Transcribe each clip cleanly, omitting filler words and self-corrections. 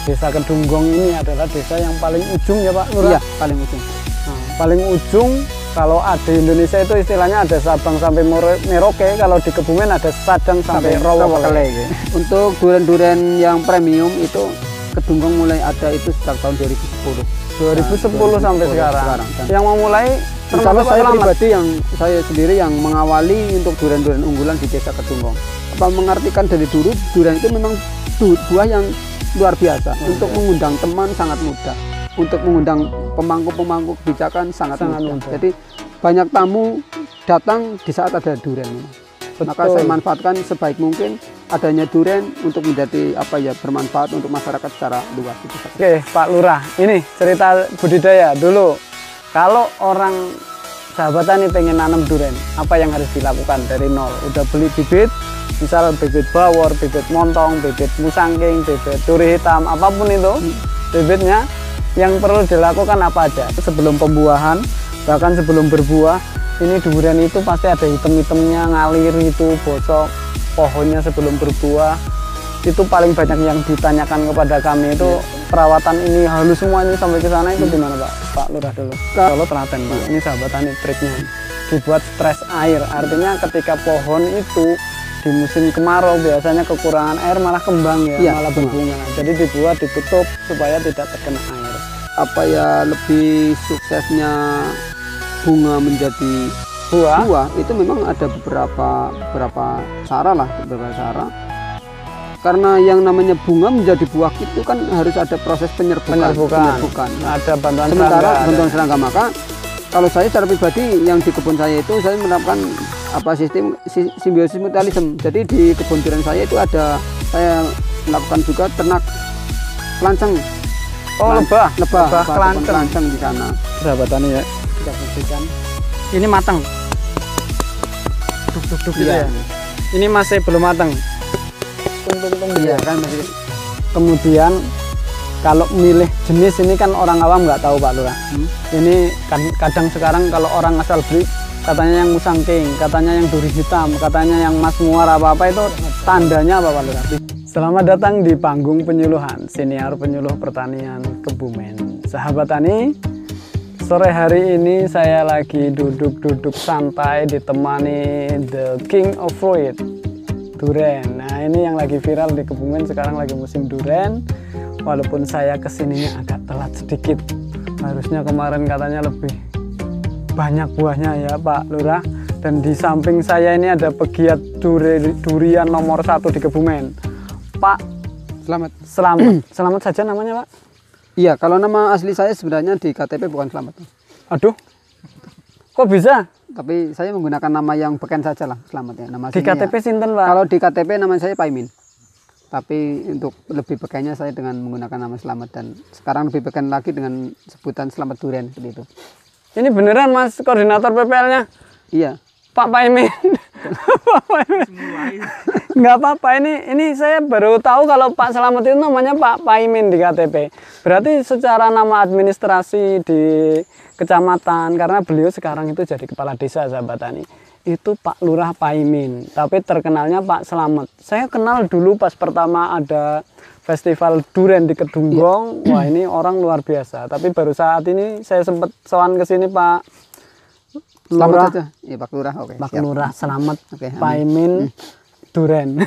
Desa Kedunggong ini adalah desa yang paling ujung ya Pak Lurah? Iya, paling ujung. Nah, paling ujung, kalau ada di Indonesia itu istilahnya ada Sabang sampai Merauke, kalau di Kebumen ada Sadang sampai Rowokele. Untuk durian-durian yang premium itu Kedunggong mulai ada itu sejak tahun 2010. 2010 sampai sekarang. Yang mau mulai termasuk saya pribadi, yang saya sendiri yang mengawali untuk durian-durian unggulan di Desa Kedunggong. Apa mengartikan dari dulu durian itu memang buah yang luar biasa. Untuk mengundang teman sangat mudah. Untuk mengundang pemangku-pemangku kebijakan sangat mudah. Jadi banyak tamu datang di saat ada durian. Maka saya manfaatkan sebaik mungkin adanya durian untuk menjadi bermanfaat untuk masyarakat secara luas. Oke Pak Lurah, ini cerita budidaya dulu. Kalau orang sahabat tani pengen nanam durian, apa yang harus dilakukan dari nol? Udah beli bibit, misal bibit bawor, bibit montong, bibit musangking, bibit duri hitam, apapun itu bibitnya, yang perlu dilakukan apa aja? Sebelum pembuahan, bahkan sebelum berbuah, ini durian itu pasti ada hitam-hitamnya, ngalir itu, bosok, pohonnya sebelum berbuah. Itu paling banyak yang ditanyakan kepada kami itu perawatan ini halus semua ini sampai ke sana itu gimana Pak Lurah dulu? Kalau telaten Pak, ini sahabat tani triknya dibuat stres air, artinya ketika pohon itu di musim kemarau biasanya kekurangan air malah kembang malah berbunga. Jadi dibuat ditutup supaya tidak terkena air. Apa ya lebih suksesnya bunga menjadi buah itu memang ada beberapa cara lah, karena yang namanya bunga menjadi buah itu kan harus ada proses penyerbukan. Ada bantuan serangga. Maka kalau saya secara pribadi yang di kebun saya itu saya menerapkan sistem simbiosis mutualisme. Jadi di kebun durian saya itu saya melakukan juga ternak kelanceng. Lebah kelanceng di sana. Sahabat tani ya, kita bersihkan. Ini matang. Duk ya. Ini masih belum matang. Iya kan masih. Kemudian kalau milih jenis ini kan orang awam nggak tahu Pak Lurah. Ini kadang sekarang kalau orang asal beli katanya yang musangking, katanya yang duri hitam, katanya yang mas muar apa itu tandanya apa Pak Lurah? Selamat datang di panggung penyuluhan siniar penyuluh pertanian Kebumen. Sahabat tani, sore hari ini saya lagi duduk-duduk santai ditemani the king of fruit, durian. Nah ini yang lagi viral di Kebumen sekarang, lagi musim durian. Walaupun saya kesininya agak telat sedikit, harusnya kemarin katanya lebih banyak buahnya ya Pak Lurah. Dan di samping saya ini ada pegiat durian nomor 1 di Kebumen, Pak Selamat saja namanya Pak? Iya, kalau nama asli saya sebenarnya di KTP bukan Slamet. Aduh, kok bisa? Tapi saya menggunakan nama yang beken saja lah, Slamet ya. Nama di KTP ya. Sinten Pak? Kalau di KTP nama saya Paimin. Tapi untuk lebih bekennya saya dengan menggunakan nama Slamet, dan sekarang lebih beken lagi dengan sebutan Slamet Durian seperti itu. Ini beneran Mas koordinator PPL-nya? Iya. Pak Paimin. Nggak apa-apa, ini saya baru tahu kalau Pak Slamet itu namanya Pak Paimin di KTP. Berarti secara nama administrasi di kecamatan, karena beliau sekarang itu jadi kepala desa sahabat tani, itu Pak Lurah Paimin, tapi terkenalnya Pak Slamet. Saya kenal dulu pas pertama ada festival durian di Kedunggong. Wah ini orang luar biasa, tapi baru saat ini saya sempat sowan ke sini Pak Lurah saja. Ya, Pak Lurah. Oke. Pak Lurah Slamet Oke, Paimin Duren.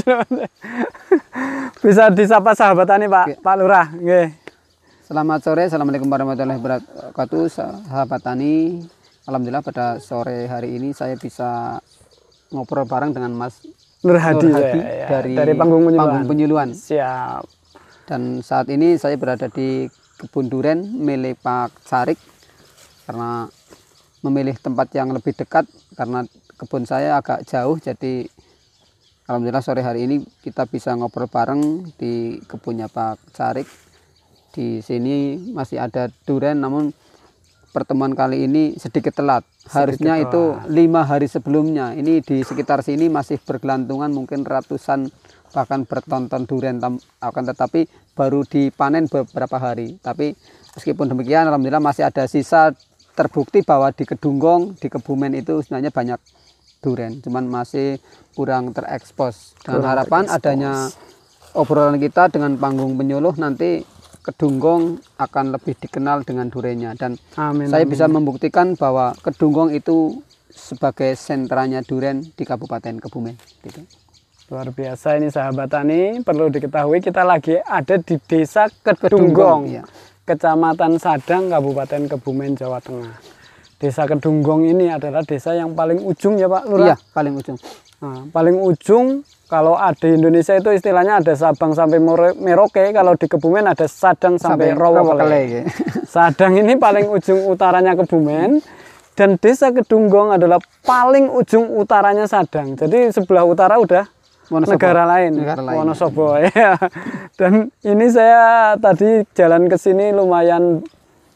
Bisa disapa sahabat tani Pak. Pak Lurah. Nggih. Selamat sore, assalamualaikum warahmatullahi wabarakatuh, sahabat tani. Alhamdulillah pada sore hari ini saya bisa ngobrol bareng dengan Mas Nur Hadi ya, dari panggung penyuluhan. Siap. Dan saat ini saya berada di kebun durian milik Pak Sarik, karena memilih tempat yang lebih dekat karena kebun saya agak jauh. Jadi alhamdulillah sore hari ini kita bisa ngobrol bareng di kebunnya Pak Sarik. Di sini masih ada durian, namun pertemuan kali ini sedikit telat. Harusnya itu 5 hari sebelumnya. Ini di sekitar sini masih bergelantungan mungkin ratusan bahkan bertonton durian, akan tetapi baru dipanen beberapa hari. Tapi meskipun demikian alhamdulillah masih ada sisa, terbukti bahwa di Kedunggong, di Kebumen itu sebenarnya banyak durian, cuman masih kurang terekspos. Dengan harapan adanya obrolan kita dengan panggung penyuluh, nanti Kedunggong akan lebih dikenal dengan durenya, dan Amin, saya amin. bisa membuktikan bahwa Kedunggong itu sebagai sentranya duren di Kabupaten Kebumen gitu. Luar biasa ini sahabat tani, perlu diketahui kita lagi ada di Desa Kedunggong, iya. Kecamatan Sadang, Kabupaten Kebumen, Jawa Tengah. Desa Kedunggong ini adalah desa yang paling ujung ya Pak Lurah? Iya, paling ujung. Nah, paling ujung, kalau ada di Indonesia itu istilahnya ada Sabang sampai Merauke, kalau di Kebumen ada Sadang sampai Rowokele. Sadang ini paling ujung utaranya Kebumen, dan Desa Kedunggong adalah paling ujung utaranya Sadang. Jadi sebelah utara udah Wonosobo. negara lain, Wonosobo ya. Dan ini saya tadi jalan ke sini lumayan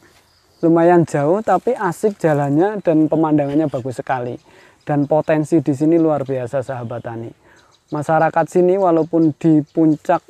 jauh, tapi asik jalannya dan pemandangannya bagus sekali. Dan potensi di sini luar biasa sahabat tani. Masyarakat sini walaupun di puncak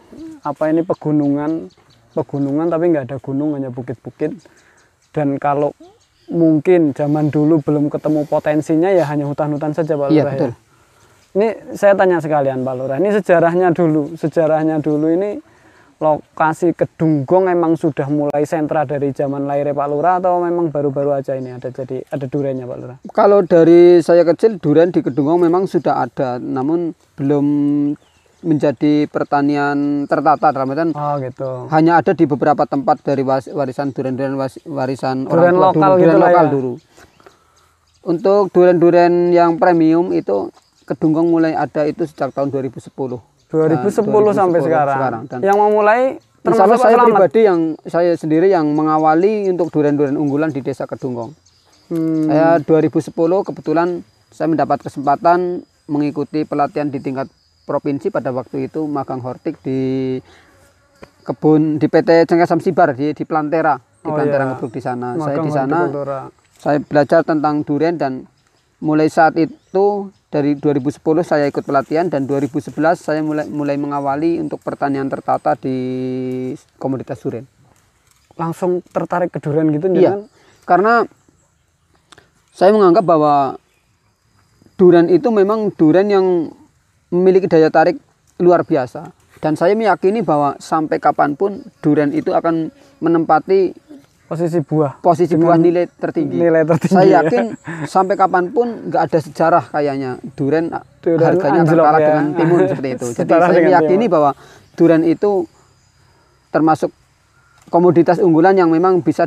pegunungan tapi nggak ada gunung, hanya bukit-bukit. Dan kalau mungkin zaman dulu belum ketemu potensinya ya hanya hutan-hutan saja Pak Lurah. Iya, betul. Ya. Ini saya tanya sekalian Pak Lurah, ini sejarahnya dulu ini lokasi Kedunggong memang sudah mulai sentra dari zaman lahirnya Pak Lurah atau memang baru-baru aja ini ada durennya Pak Lurah? Kalau dari saya kecil duren di Kedunggong memang sudah ada, namun belum menjadi pertanian tertata dalam artian gitu. Hanya ada di beberapa tempat dari warisan duren-duren warisan duren orang tua lokal dulu, gitu duren lokal ya. Dulu. Untuk duren-duren yang premium itu Kedunggong mulai ada itu sejak tahun 2010. 2010 sampai sekarang. Dan yang memulai termasuk saya pribadi saya sendiri yang mengawali untuk duren-duren unggulan di Desa Kedunggong. Saya 2010 kebetulan saya mendapat kesempatan mengikuti pelatihan di tingkat provinsi pada waktu itu, magang hortik di kebun di PT Cengkesam Sibar di Plantera, Ngebruk di sana. Saya di sana saya belajar tentang duren, dan mulai saat itu dari 2010 saya ikut pelatihan, dan 2011 saya mulai mengawali untuk pertanian tertata di komoditas duren. Langsung tertarik ke duren gitu? Iya, karena saya menganggap bahwa duren itu memang duren yang memiliki daya tarik luar biasa, dan saya meyakini bahwa sampai kapanpun duren itu akan menempati posisi buah nilai tertinggi. Saya yakin sampai kapanpun nggak ada sejarah kayaknya duren harganya akan kalah dengan timun seperti itu. Jadi saya meyakini bahwa duren itu termasuk komoditas unggulan yang memang bisa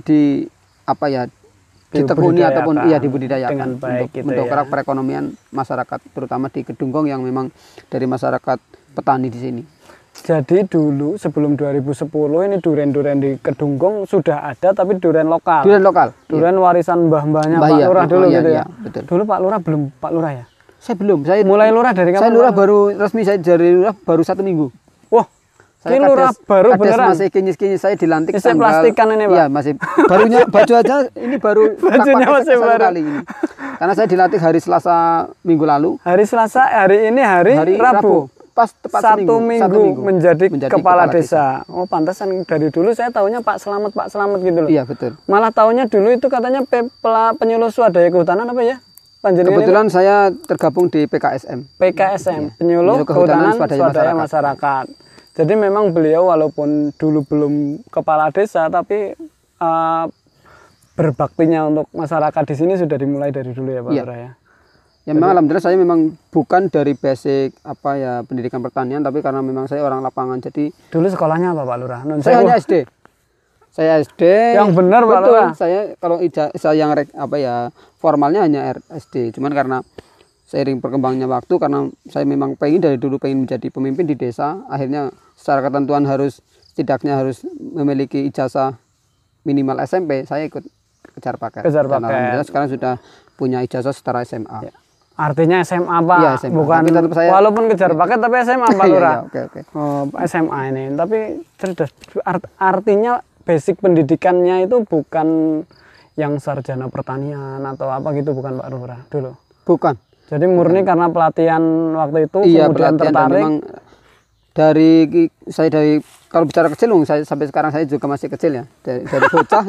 ditekuni ataupun dibudidayakan untuk perekonomian masyarakat, terutama di Kedunggong yang memang dari masyarakat petani di sini. Jadi dulu sebelum 2010 ini duren-duren di Kedunggong sudah ada, tapi duren lokal. Duren warisan mbah-mbahnya Pak Lurah dulu gitu ya. Betul. Dulu Pak Lurah ya? Saya belum. Saya mulai lurah dari kapan? Saya lurah baru resmi, saya jadi lurah baru 1 minggu. Wah, ini lurah baru beneran. Masih kinyis-kinyis, saya dilantik tanggal. Plastikan ini Pak? Iya, masih. Barunya baju aja ini baru bajunya masih baru kali ini. Karena saya dilantik hari Selasa minggu lalu. Hari Selasa, hari ini hari Rabu. Pas tepat 1 minggu menjadi kepala desa. Oh, pantasan dari dulu saya taunya Pak Slamet gitu loh. Iya, betul. Malah taunya dulu itu katanya penyuluh swadaya kehutanan apa ya? Kebetulan saya tergabung di PKSM. PKSM, penyuluh kehutanan swadaya masyarakat. Jadi memang beliau walaupun dulu belum kepala desa, tapi berbaktinya untuk masyarakat di sini sudah dimulai dari dulu ya Pak Lurah ya. Ya memang alhamdulillah saya memang bukan dari basic pendidikan pertanian, tapi karena memang saya orang lapangan. Jadi dulu sekolahnya apa Pak Lurah? Saya hanya SD. Saya SD. Yang benar Pak Lurah. Saya kalau saya yang formalnya hanya SD. Cuman karena seiring perkembangannya waktu, karena saya memang dari dulu pengen menjadi pemimpin di desa, akhirnya secara ketentuan setidaknya harus memiliki ijazah minimal SMP. Saya ikut kejar paket. Alhamdulillah sekarang sudah punya ijazah setara SMA. Ya. Artinya SMA Pak, ya, SMA. Bukan walaupun kejar paket tapi SMA Pak Lurah. Oke. Oh, SMA ini, tapi cerdas. Artinya basic pendidikannya itu bukan yang sarjana pertanian atau apa gitu, bukan Pak Lurah dulu? Bukan. Jadi murni karena pelatihan waktu itu, kemudian tertarik. Memang kalau bicara kecil, saya sampai sekarang saya juga masih kecil ya. Dari bocah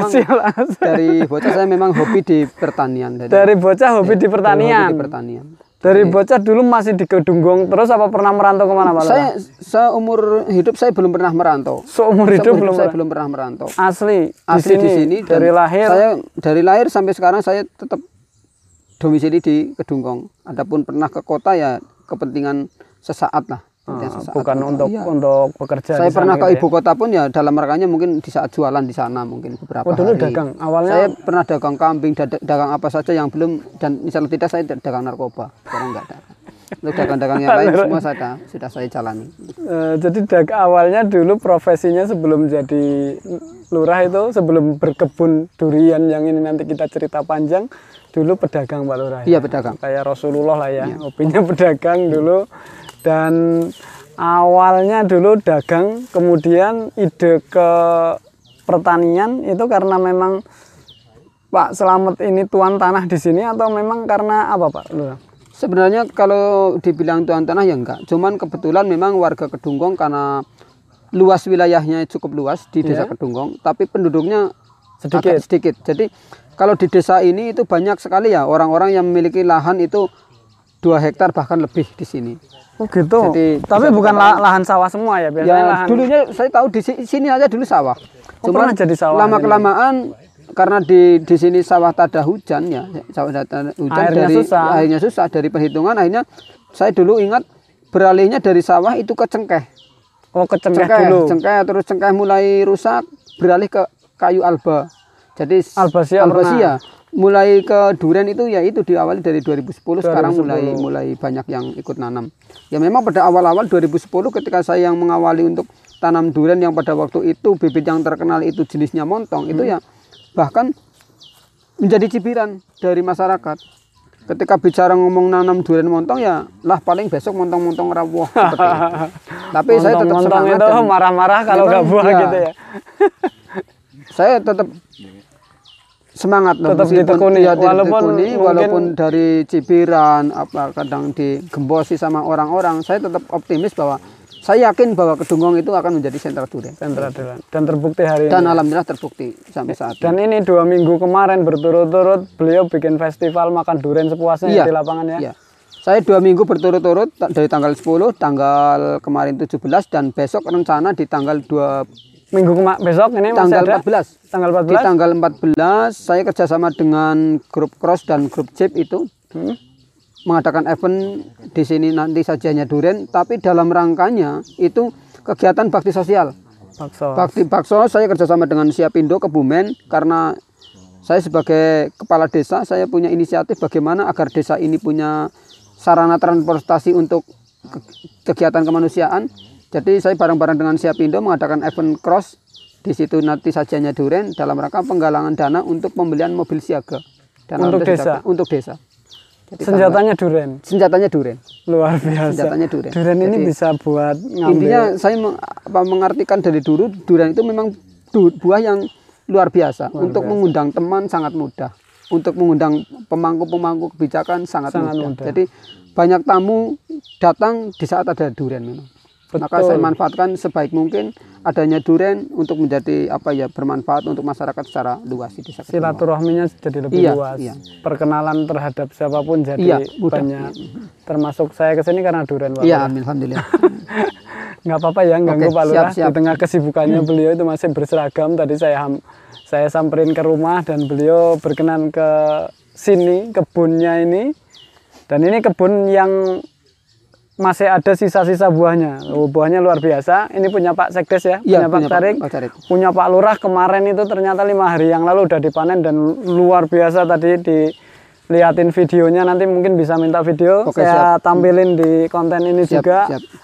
saya memang hobi di pertanian. Dari bocah hobi di pertanian. Dari bocah dulu masih di Kedunggong terus apa pernah merantau kemana Pak Lurah? Seumur hidup saya belum pernah merantau. Seumur hidup belum pernah merantau. Asli di sini dari lahir. Saya dari lahir sampai sekarang saya tetap domisili di Kedunggong. Adapun pernah ke kota ya kepentingan sesaat lah. Bukan untuk bekerja. Saya pernah ke ibu kota pun ya dalam rangkanya mungkin di saat jualan di sana mungkin beberapa dulu hari. Dagang awalnya. Saya pernah dagang kambing, dagang apa saja yang belum, dan misalnya tidak saya dagang narkoba. Sekarang enggak dagang. Untuk dagang-dagang yang lain semua sudah saya jalani. Jadi awalnya dulu profesinya sebelum jadi lurah itu, sebelum berkebun durian yang ini nanti kita cerita panjang, dulu pedagang Pak Lurah. Iya, pedagang. Kayak Rasulullah lah ya, hobinya pedagang dulu. Dan awalnya dulu dagang, kemudian ide ke pertanian itu karena memang Pak Slamet ini tuan tanah di sini atau memang karena apa Pak Lurah? Sebenarnya kalau dibilang tuan tanah ya enggak, cuman kebetulan memang warga Kedunggong karena luas wilayahnya cukup luas di desa Kedunggong, tapi penduduknya sedikit. Jadi kalau di desa ini itu banyak sekali ya orang-orang yang memiliki lahan itu 2 hektar bahkan lebih di sini. Oh gitu. Jadi, tapi bukan lahan sawah semua ya biasanya. Ya, lahan... dulunya saya tahu di sini aja dulu sawah. Cuma jadi sawah. Lama kelamaan karena di sini sawah tak ada hujan ya, sawah ada hujan airnya susah dari perhitungan, akhirnya saya dulu ingat beralihnya dari sawah itu ke cengkeh. Oh, ke cengkeh dulu. Cengkeh, terus cengkeh mulai rusak, beralih ke kayu alba. Jadi albasia. Mulai ke duren itu ya itu diawali dari 2010, sekarang mulai banyak yang ikut nanam. Ya memang pada awal-awal 2010 ketika saya yang mengawali untuk tanam duren yang pada waktu itu bibit yang terkenal itu jenisnya montong, itu ya bahkan menjadi cibiran dari masyarakat. Ketika bicara ngomong nanam duren montong ya lah paling besok montong-montong rawuh seperti itu. Tapi saya tetap semangat itu marah-marah kalau nggak buah gitu ya. Saya tetap semangat tetap ditekuni, walaupun dari cibiran kadang digembosi sama orang-orang, saya tetap optimis bahwa saya yakin bahwa Kedunggong itu akan menjadi sentra durian. Dan terbukti hari ini. Dan alhamdulillah terbukti sampai saat ini. Dan ini 2 minggu kemarin berturut-turut beliau bikin festival makan durian sepuasnya di lapangan ya. Iya. Saya 2 minggu berturut-turut dari tanggal 10, tanggal kemarin 17, dan besok rencana di tanggal 2 minggu besok ini tanggal 14. Tanggal 14. Di tanggal 14 saya kerjasama dengan grup Cross dan grup Jeep itu mengadakan event di sini nanti sajiannya durian, tapi dalam rangkanya itu kegiatan bakti sosial. Bakti bakso saya kerjasama dengan Siapindo Kebumen karena saya sebagai kepala desa saya punya inisiatif bagaimana agar desa ini punya sarana transportasi untuk kegiatan kemanusiaan. Jadi saya bareng-bareng dengan Siapindo mengadakan event cross. Di situ nanti sajiannya durian dalam rangka penggalangan dana untuk pembelian mobil siaga. Dan untuk desa. Jadi senjatanya durian. Senjatanya durian. Luar biasa. Senjatanya durian. Durian ini bisa buat ngambil. Intinya saya mengartikan dari dulu durian itu memang buah yang luar biasa. Untuk mengundang teman sangat mudah. Untuk mengundang pemangku-pemangku kebijakan sangat mudah. Jadi banyak tamu datang di saat ada durian memang. Betul. Maka saya manfaatkan sebaik mungkin adanya durian untuk menjadi bermanfaat untuk masyarakat secara luas di desa. Silaturahminya jadi lebih luas. Iya. Perkenalan terhadap siapapun jadi banyak. Termasuk saya kesini karena durian Pak. Iya, alhamdulillah. Nggak apa-apa ya ganggu Pak Lurah. Di tengah kesibukannya beliau itu masih berseragam. Tadi saya samperin ke rumah dan beliau berkenan ke sini kebunnya ini. Dan ini kebun yang masih ada sisa-sisa buahnya. Buahnya luar biasa. Ini punya Pak Sekdes ya, punya Pak Carik, punya Pak Lurah kemarin itu ternyata 5 hari yang lalu udah dipanen dan luar biasa. Tadi dilihatin videonya, nanti mungkin bisa minta video. Saya tampilin di konten ini juga.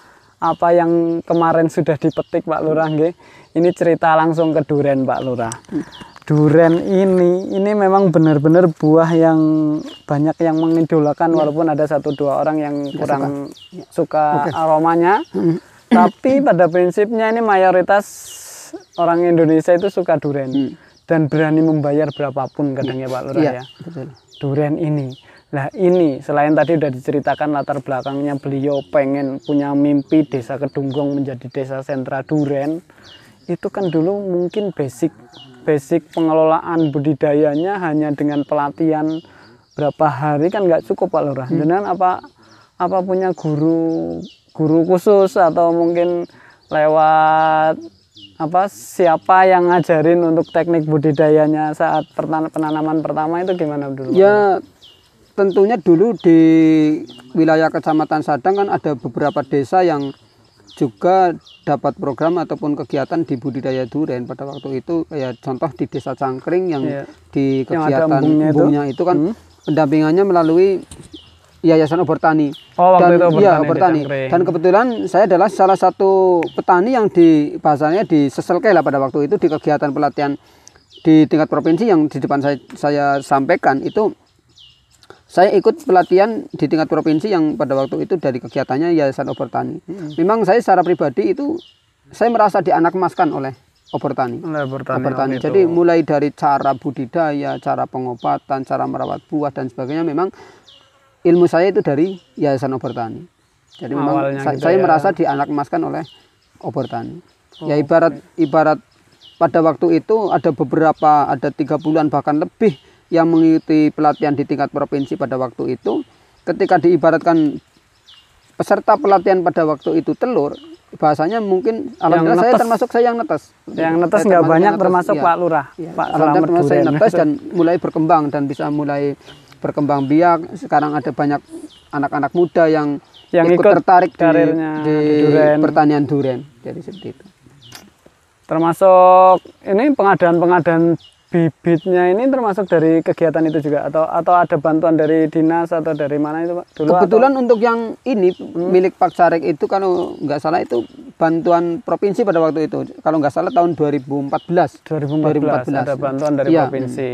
Apa yang kemarin sudah dipetik Pak Lurah. Ini cerita langsung ke durian Pak Lurah. Durian ini memang benar-benar buah yang banyak yang mengidolakan, walaupun ada 1-2 orang yang kurang suka aromanya. Tapi pada prinsipnya ini mayoritas orang Indonesia itu suka durian dan berani membayar berapapun kadangnya Pak Lurah ya. Betul. Durian ini. Nah ini selain tadi udah diceritakan latar belakangnya beliau pengen punya mimpi desa Kedunggong menjadi desa sentra durian. Itu kan dulu mungkin basic pengelolaan budidayanya hanya dengan pelatihan berapa hari kan nggak cukup Pak Lurah. Dengan apa punya guru khusus atau mungkin lewat siapa yang ngajarin untuk teknik budidayanya saat penanaman pertama itu gimana dulu? Ya tentunya dulu di wilayah Kecamatan Sadang kan ada beberapa desa yang juga dapat program ataupun kegiatan di budidaya durian pada waktu itu. Kayak contoh di Desa Cangkring yang di kegiatan embungnya itu kan pendampingannya melalui Yayasan Obor Tani. Dan Obor Tani. Dan kebetulan saya adalah salah satu petani yang bahasanya diseselke lah pada waktu itu di kegiatan pelatihan di tingkat provinsi yang di depan saya sampaikan itu. Saya ikut pelatihan di tingkat provinsi yang pada waktu itu dari kegiatannya Yayasan Obor Tani. Memang saya secara pribadi itu saya merasa dianak-emaskan oleh Obor Tani. Obor Tani. Jadi mulai dari cara budidaya, cara pengobatan, cara merawat buah dan sebagainya, memang ilmu saya itu dari Yayasan Obor Tani. Jadi memang saya merasa dianak-emaskan oleh Obor Tani. Ya ibarat pada waktu itu ada 3 bulan bahkan lebih yang mengikuti pelatihan di tingkat provinsi pada waktu itu. Ketika diibaratkan peserta pelatihan pada waktu itu telur, bahasanya mungkin alhamdulillah saya yang netes. Yang netes nggak banyak termasuk Pak Lurah. Pak alhamdulillah saya netes dan mulai berkembang dan bisa mulai berkembang biak. Sekarang ada banyak anak-anak muda yang ikut tertarik di pertanian durian. Jadi seperti itu. Termasuk ini pengadaan bibitnya ini termasuk dari kegiatan itu juga atau ada bantuan dari dinas atau dari mana itu Pak? Kebetulan untuk yang ini milik Pak Carik itu kalau nggak salah itu bantuan provinsi pada waktu itu. Kalau nggak salah tahun 2014 ada bantuan dari provinsi.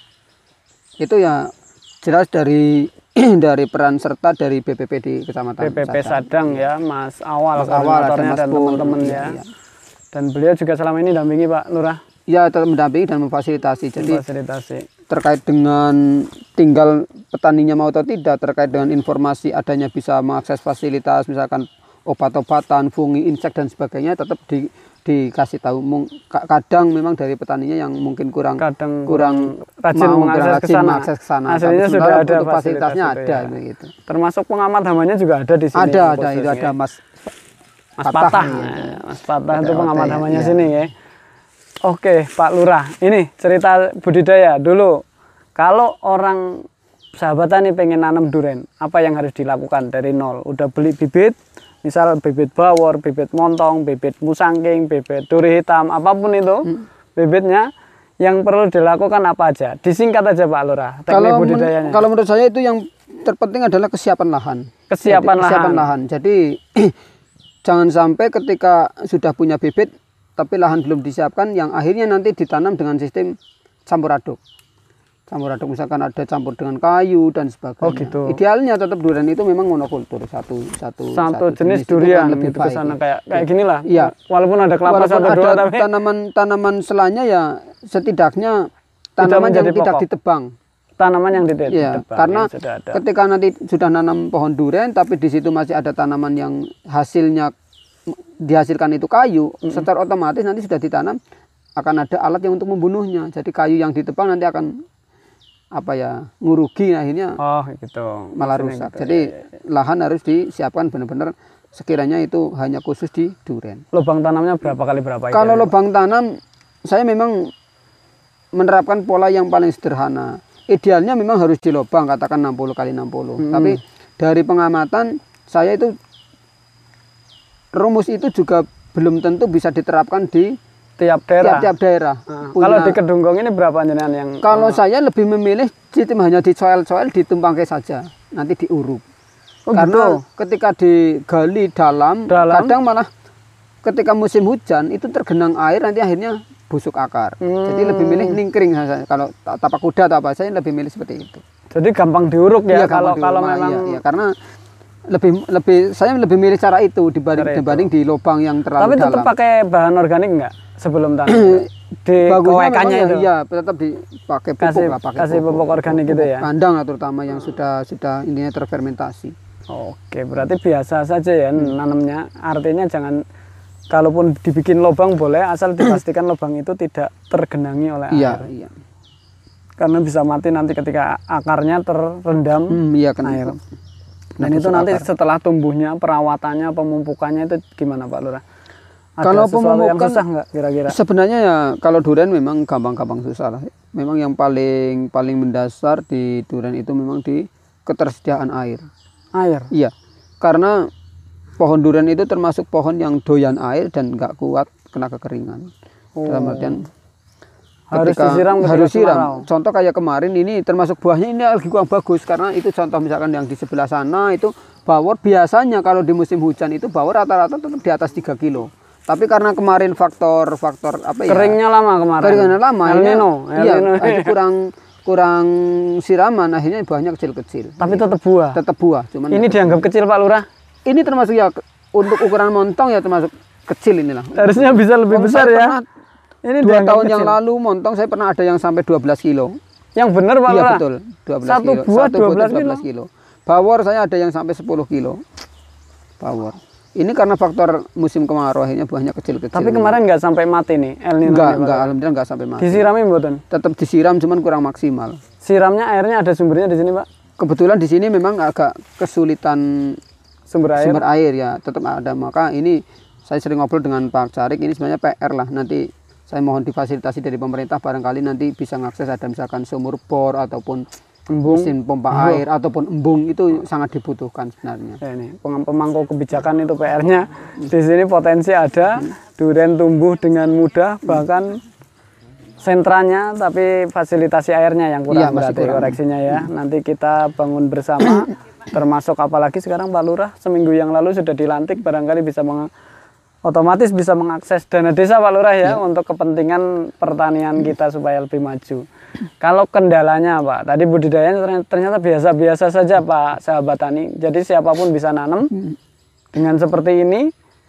Itu ya jelas dari peran serta dari BPP di Kecamatan Sadang ya, Mas koordinatornya dan teman-teman ya. Dan beliau juga selama ini dampingi Pak Lurah. Ya, tetap mendampingi dan memfasilitasi. Jadi terkait dengan tinggal petaninya mau atau tidak, terkait dengan informasi adanya bisa mengakses fasilitas, misalkan obat-obatan, fungi, insek dan sebagainya, tetap dikasih tahu. Kadang memang dari petaninya yang mungkin kurang rajin mengakses ke sana. Aslinya sudah ada fasilitasnya ada gitu. Termasuk pengamat hamanya juga ada di sini. Ada Mas Patah. Mas Patah itu pengamat hamanya sini ya. Oke Pak Lurah, ini cerita budidaya dulu. Kalau orang sahabat tani pengen nanam durian, apa yang harus dilakukan dari nol? Udah beli bibit, misal bibit bawor, bibit montong, bibit musangking, bibit duri hitam, apapun itu bibitnya, yang perlu dilakukan apa aja? Disingkat aja Pak Lurah, teknik budidayanya. Kalau menurut saya itu yang terpenting adalah kesiapan lahan. Kesiapan lahan. Jadi jangan sampai ketika sudah punya bibit tapi lahan belum disiapkan yang akhirnya nanti ditanam dengan sistem campur aduk. Campur aduk misalkan ada campur dengan kayu dan sebagainya. Oh gitu. Idealnya tetap durian itu memang monokultur satu jenis durian lebih gitu kesana kayak gini lah. Iya. Walaupun ada kelapa satu dua tapi tanaman selanya ya setidaknya tanaman yang tidak ditebang. Tanaman yang tidak ditebang. Karena ketika nanti sudah nanam pohon durian tapi di situ masih ada tanaman yang hasilnya dihasilkan itu kayu, secara otomatis nanti sudah ditanam akan ada alat yang untuk membunuhnya. Jadi kayu yang ditebang nanti akan ngurugi akhirnya malah rusak. Gitu. Jadi lahan harus disiapkan benar-benar sekiranya itu hanya khusus di durian. Lubang tanamnya berapa kali berapa? Kalau lubang tanam saya memang menerapkan pola yang paling sederhana. Idealnya memang harus di lubang katakan 60 kali 60. Tapi dari pengamatan saya itu rumus itu juga belum tentu bisa diterapkan di tiap daerah. Kalau di Kedunggong ini berapa jenengan yang? Kalau saya lebih memilih sistem hanya di soil ditumpangke saja, nanti diuruk. Karena ketika digali dalam, kadang malah ketika musim hujan itu tergenang air nanti akhirnya busuk akar. Jadi lebih milih ningkring saja. Kalau tapak kuda atau apa saya lebih milih seperti itu. Jadi gampang diuruk ya, kalau memang. Iya, karena saya lebih milih cara itu dibanding di lubang yang terlalu dalam. Tapi tetap pakai bahan organik enggak sebelum tanam? Di kowekannya itu. Iya, tetap dipakai pupuk lah, kasih pupuk organik gitu ya. Kandang lah terutama yang sudah intinya terfermentasi. Oke, berarti biasa saja ya nanamnya. Artinya jangan, kalaupun dibikin lubang boleh asal dipastikan lubang itu tidak tergenangi oleh air. Iya. karena bisa mati nanti ketika akarnya terendam Iya kan. air. Dan itu nanti setelah tumbuhnya, perawatannya, pemupukannya itu gimana Pak Lurah? Ada Kalau sesuatu yang pemupukan susah nggak kira-kira? Sebenarnya ya kalau durian memang gampang-gampang susah lah. Memang yang paling mendasar di durian itu memang di ketersediaan air. Air. Iya, karena pohon durian itu termasuk pohon yang doyan air dan nggak kuat kena kekeringan. Dalam artian Harus disiram ketika harus siram. kemarau. Contoh kayak kemarin ini termasuk buahnya ini lagi kurang bagus karena itu contoh misalkan yang di sebelah sana itu bawor biasanya kalau di musim hujan itu bawor rata-rata tetap di atas 3 kilo. Tapi karena kemarin faktor apa ya? Keringnya lama kemarin. Keringnya lama. El Nino. Iya, itu kurang siraman akhirnya buahnya kecil-kecil. Tapi tetap buah. Tetap buah, cuman Ini dianggap kecil Pak Lurah. ini termasuk ya untuk ukuran montong ya termasuk kecil inilah. Harusnya bisa lebih besar ya. Ini 2 dianggap tahun yang kecil. lalu montong saya pernah ada yang sampai 12 kilo. Yang benar Pak Iya Lurah. betul, 12 Satu kilo. buah Satu buah 12 kilo. Bawor saya ada yang sampai 10 kilo. Bawor. Ini karena faktor musim kemarau akhirnya buahnya kecil-kecil. Tapi kemarin nggak sampai mati nih El Nino. enggak, alhamdulillah enggak sampai mati. Disirami mboten? Tetap disiram cuman kurang maksimal. Siramnya airnya ada sumbernya di sini Pak. Kebetulan di sini memang agak kesulitan Sumber air. sumber air ya, tetap ada. Maka ini saya sering ngobrol dengan Pak Carik, ini sebenarnya PR lah. Nanti saya mohon difasilitasi dari pemerintah, barangkali nanti bisa mengakses ada misalkan sumur bor ataupun mesin pompa air ataupun embung, itu sangat dibutuhkan sebenarnya. Ya, ini pemangku kebijakan itu PR-nya. Di sini potensi ada, durian tumbuh dengan mudah, bahkan sentranya, tapi fasilitasi airnya yang kurang. Iya, masih berarti kurang. koreksinya ya. Nanti kita bangun bersama, termasuk apalagi sekarang Pak Lurah seminggu yang lalu sudah dilantik, barangkali bisa otomatis bisa mengakses dana desa Pak Lurah ya, untuk kepentingan pertanian kita supaya lebih maju. Kalau kendalanya Pak, tadi budidayanya ternyata biasa-biasa saja Pak sahabat tani. Jadi siapapun bisa nanam dengan seperti ini.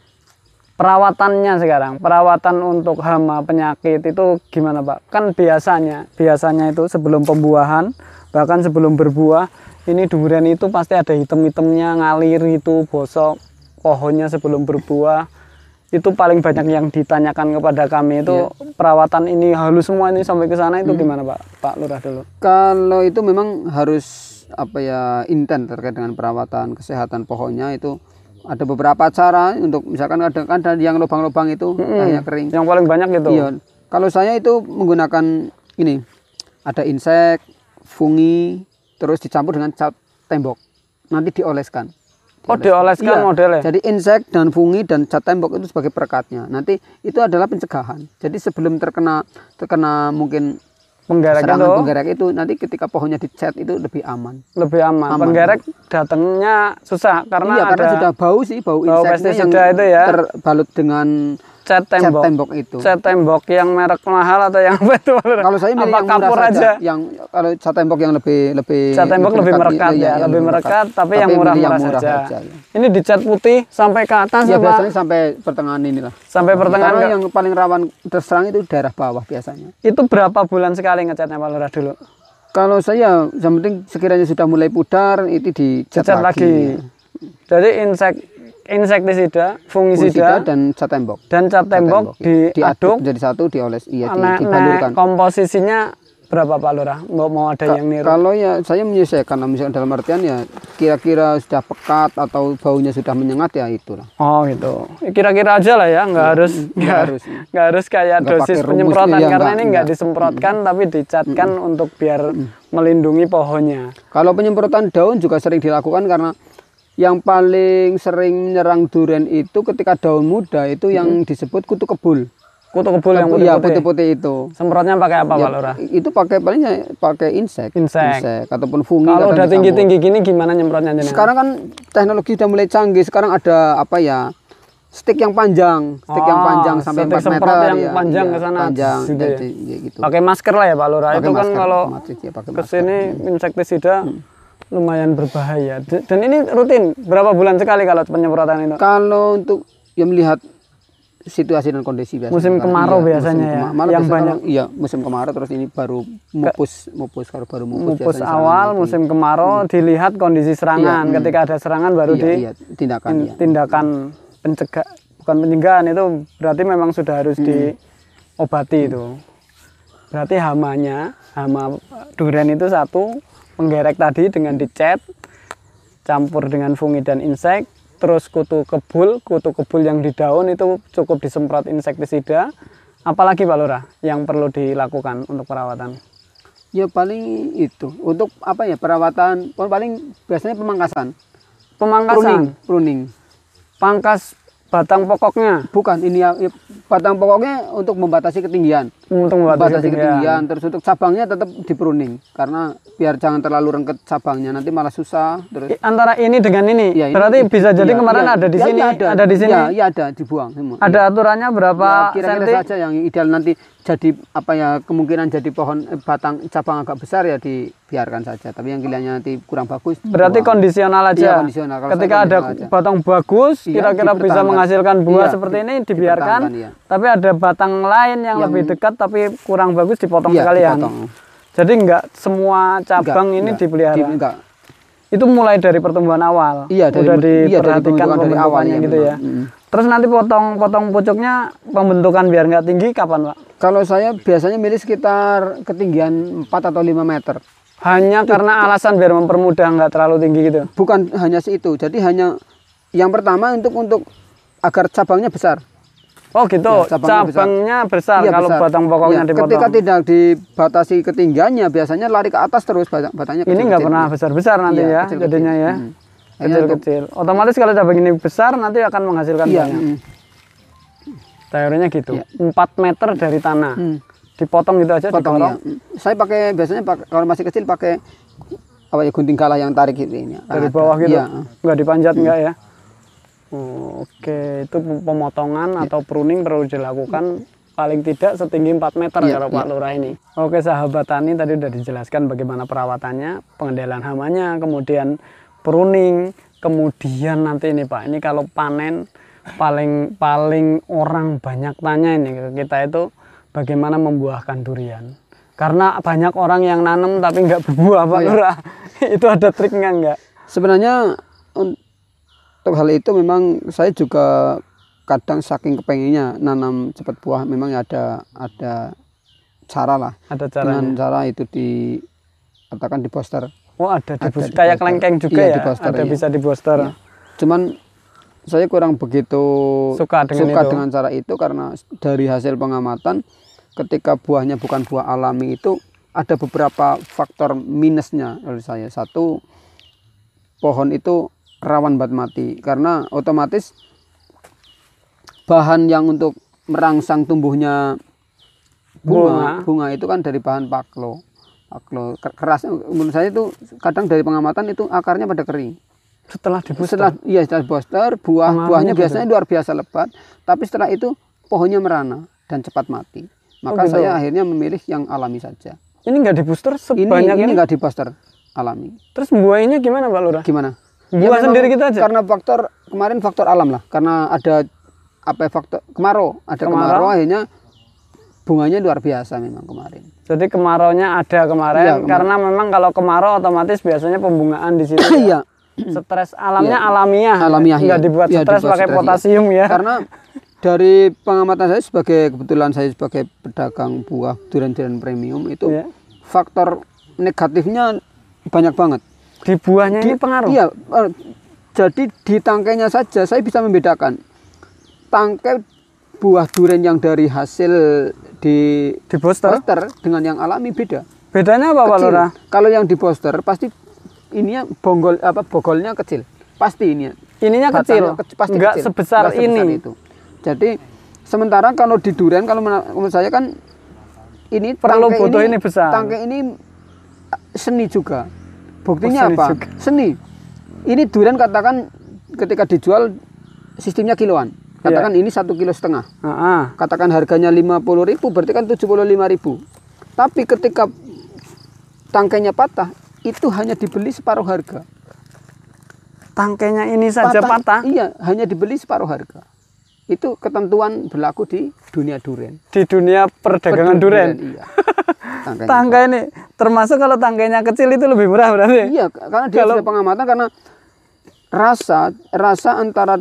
Perawatannya sekarang, perawatan untuk hama penyakit itu gimana Pak? Kan biasanya itu sebelum pembuahan, bahkan sebelum berbuah, ini durian itu pasti ada hitam-hitamnya, ngalir itu, bosok pohonnya sebelum berbuah. Itu paling banyak yang ditanyakan kepada kami itu perawatan ini halus semua ini sampai ke sana itu gimana Pak Lurah dulu? Kalau itu memang harus intens terkait dengan perawatan kesehatan pohonnya. Itu ada beberapa cara untuk misalkan ada yang lubang-lubang itu akhirnya kering. Yang paling banyak itu. Iya. Kalau saya itu menggunakan ini, ada insek, fungi, terus dicampur dengan cat tembok. Nanti dioleskan. Oh, dioleskan modelnya. Jadi insek dan fungi dan cat tembok itu sebagai perekatnya. Nanti itu adalah pencegahan. Jadi sebelum terkena mungkin penggerek itu, nanti ketika pohonnya dicat itu lebih aman. Lebih aman. Penggerek datangnya susah karena karena sudah bau inseknya yang itu ya, terbalut dengan cat tembok itu. Cat tembok yang merek mahal atau yang apa itu? Kalau saya milih yang murah saja. Yang kalau cat tembok yang lebih cat tembok lebih merekat ya, lebih merekat tapi yang murah saja. Ya. Ini dicat putih sampai ke atas ya, biasanya sampai pertengahan inilah. Sampai pertengahan. Karena yang paling rawan terserang itu daerah bawah biasanya. Itu berapa bulan sekali ngecatnya Pak Lurah dulu? Kalau saya yang penting sekiranya sudah mulai pudar itu dicat lagi. Ya. Jadi insektisida, fungisida dan cat tembok. Diaduk jadi satu, dioles, dibalurkan. Komposisinya berapa Pak Lurah? Mau ada yang niru? Kalau ya saya menyesuaikan, misalnya dalam artian ya kira-kira sudah pekat atau baunya sudah menyengat ya itulah. Oh gitu. Kira-kira aja lah ya, nggak harus kayak dosis penyemprotan karena ini nggak disemprotkan tapi dicatkan untuk biar melindungi pohonnya. Kalau penyemprotan daun juga sering dilakukan karena yang paling sering menyerang durian itu ketika daun muda itu yang disebut kutu kebul. Kutu kebul yang putih-putih. Iya, putih-putih itu. Semprotnya pakai apa Pak Lurah? Itu pakai insek ataupun fungi. Kalau udah tinggi-tinggi gini gimana nyemprotnya? Sekarang kan teknologi udah mulai canggih. Sekarang ada stick yang panjang, sampai 4 meter yang panjang ke sana. Gitu. Pakai masker lah ya Pak Lurah. Itu kan kalau ke sini insektisida lumayan berbahaya. Dan ini rutin berapa bulan sekali kalau penyemprotan itu? Kalau untuk melihat situasi dan kondisi biasa. Musim kemarau biasanya yang banyak. Iya, musim kemarau terus ini baru mupus awal musim kemarau dilihat kondisi serangan. Ketika ada serangan baru tindakan pencegahan itu berarti memang sudah harus diobati itu. Berarti hama durian itu satu, penggerek tadi dengan dicat, campur dengan fungi dan insek, terus kutu kebul yang di daun itu cukup disemprot insektisida. Apalagi Pak Lurah yang perlu dilakukan untuk perawatan? Ya paling itu. Untuk apa ya, perawatan paling biasanya pemangkasan. Pruning. Pangkas batang pokoknya. Bukan, ini ya, batang pokoknya untuk membatasi ketinggian. Untuk membatasi ketinggian. Terus untuk cabangnya tetap dipruning karena biar jangan terlalu rengket cabangnya, nanti malah susah. Terus antara ini dengan ini, ya, berarti ini, bisa jadi ya, kemarin ya, ada di ya, sini, ya, ada di sini. Ya, ada dibuang semua. Ada aturannya berapa ya, kira-kira senti? saja yang ideal nanti jadi apa ya, kemungkinan jadi pohon batang cabang agak besar ya dibiarkan saja. Tapi yang kelihatannya nanti kurang bagus. Berarti buang. kondisional aja. Iya, kondisional. Ketika ada batang bagus, kira-kira bisa menghasilkan buah seperti ini dibiarkan. Iya. Tapi ada batang lain yang lebih dekat tapi kurang bagus dipotong sekalian. Dipotong. Jadi enggak semua cabang ini dipelihara. Enggak. Itu mulai dari pertumbuhan awal. Iya, udah diperhatikan dari awalnya gitu ya. Terus nanti potong pucuknya, pembentukan biar nggak tinggi kapan Pak? Kalau saya biasanya milih sekitar ketinggian 4 atau 5 meter. Hanya karena alasan biar mempermudah nggak terlalu tinggi gitu? Bukan hanya itu. Jadi hanya yang pertama untuk agar cabangnya besar. Oh gitu, ya, cabangnya besar iya, kalau besar. batang pokoknya ya, dipotong. Ketika tidak dibatasi ketinggiannya, biasanya lari ke atas terus batangnya kecil. Ini nggak pernah besar-besar nanti ya, kecil, jadinya ya. Kecil-kecil. Otomatis kalau cabang ini besar nanti akan menghasilkan banyak. Teorinya gitu. 4 meter dari tanah. Dipotong gitu aja, potong, dipotong. Ya. Saya pakai biasanya kalau masih kecil pakai apa ya, gunting galah yang tarik gitu ini. Dari bawah gitu. Ya. Nggak dipanjat enggak ya? Oke, itu pemotongan atau pruning perlu dilakukan paling tidak setinggi 4 meter kalau Pak Lurah ini. Oke, sahabat tani, tadi udah dijelaskan bagaimana perawatannya, pengendalian hamanya, kemudian pruning, kemudian nanti ini Pak, ini kalau panen paling orang banyak tanya ini ke kita itu bagaimana membuahkan durian. Karena banyak orang yang nanam tapi nggak berbuah Pak Lurah. Itu ada triknya nggak? Sebenarnya untuk hal itu memang saya juga kadang saking kepenginnya nanam cepat buah, memang ada cara lah. Ada caranya. Dengan cara itu katakan di booster. Oh ada di booster. Kayak kelengkeng juga ya? Ada bisa di booster. Ya. Cuman saya kurang begitu suka dengan cara itu karena dari hasil pengamatan ketika buahnya bukan buah alami itu ada beberapa faktor minusnya menurut saya. Satu, pohon itu rawan buat mati karena otomatis bahan yang untuk merangsang tumbuhnya bunga itu kan dari bahan paklo keras. Menurut saya itu kadang dari pengamatan itu akarnya pada kering. Setelah booster buahnya biasanya luar biasa lebat, tapi setelah itu pohonnya merana dan cepat mati. Maka saya akhirnya memilih yang alami saja. Ini nggak di booster sebanyak ini nggak di booster alami. Terus buahnya gimana Pak Lurah? Gimana? Buah sendiri gitu aja? Karena kemarin faktor alam lah. Karena ada faktor kemarau. Ada kemarau akhirnya bunganya luar biasa memang kemarin. Jadi kemaraunya ada kemarin. Karena memang kalau kemarau otomatis biasanya pembungaan di situ. Iya. Stres alamnya alamiah. Nggak dibuat stres pakai potasium ya. Karena dari pengamatan saya kebetulan saya sebagai pedagang buah durian premium itu faktor negatifnya banyak banget. Di buahnya ini pengaruh? Iya, jadi di tangkainya saja saya bisa membedakan tangkai buah durian yang dari hasil di booster dengan yang alami beda. Bedanya apa Pak Lurah? Kalau yang di booster pasti ininya bogolnya kecil, pasti ininya kecil, pasti nggak kecil, sebesar ini. Itu. Jadi sementara kalau di durian, kalau menurut saya kan ini perlu butuh ini besar. Tangkai ini seni juga. Buktinya apa? Juga. Seni. Ini durian katakan ketika dijual sistemnya kiloan. Katakan ini 1,5 kilo. Katakan harganya 50.000, berarti kan 75.000. Tapi ketika tangkainya patah, itu hanya dibeli separuh harga. Tangkainya ini saja patah? Iya, hanya dibeli separuh harga. Itu ketentuan berlaku di dunia durian. Di dunia perdagangan durian? Iya. Tangkai ini, termasuk kalau tangkainya kecil itu lebih murah berarti? Iya, karena dia sudah pengamatan karena rasa antara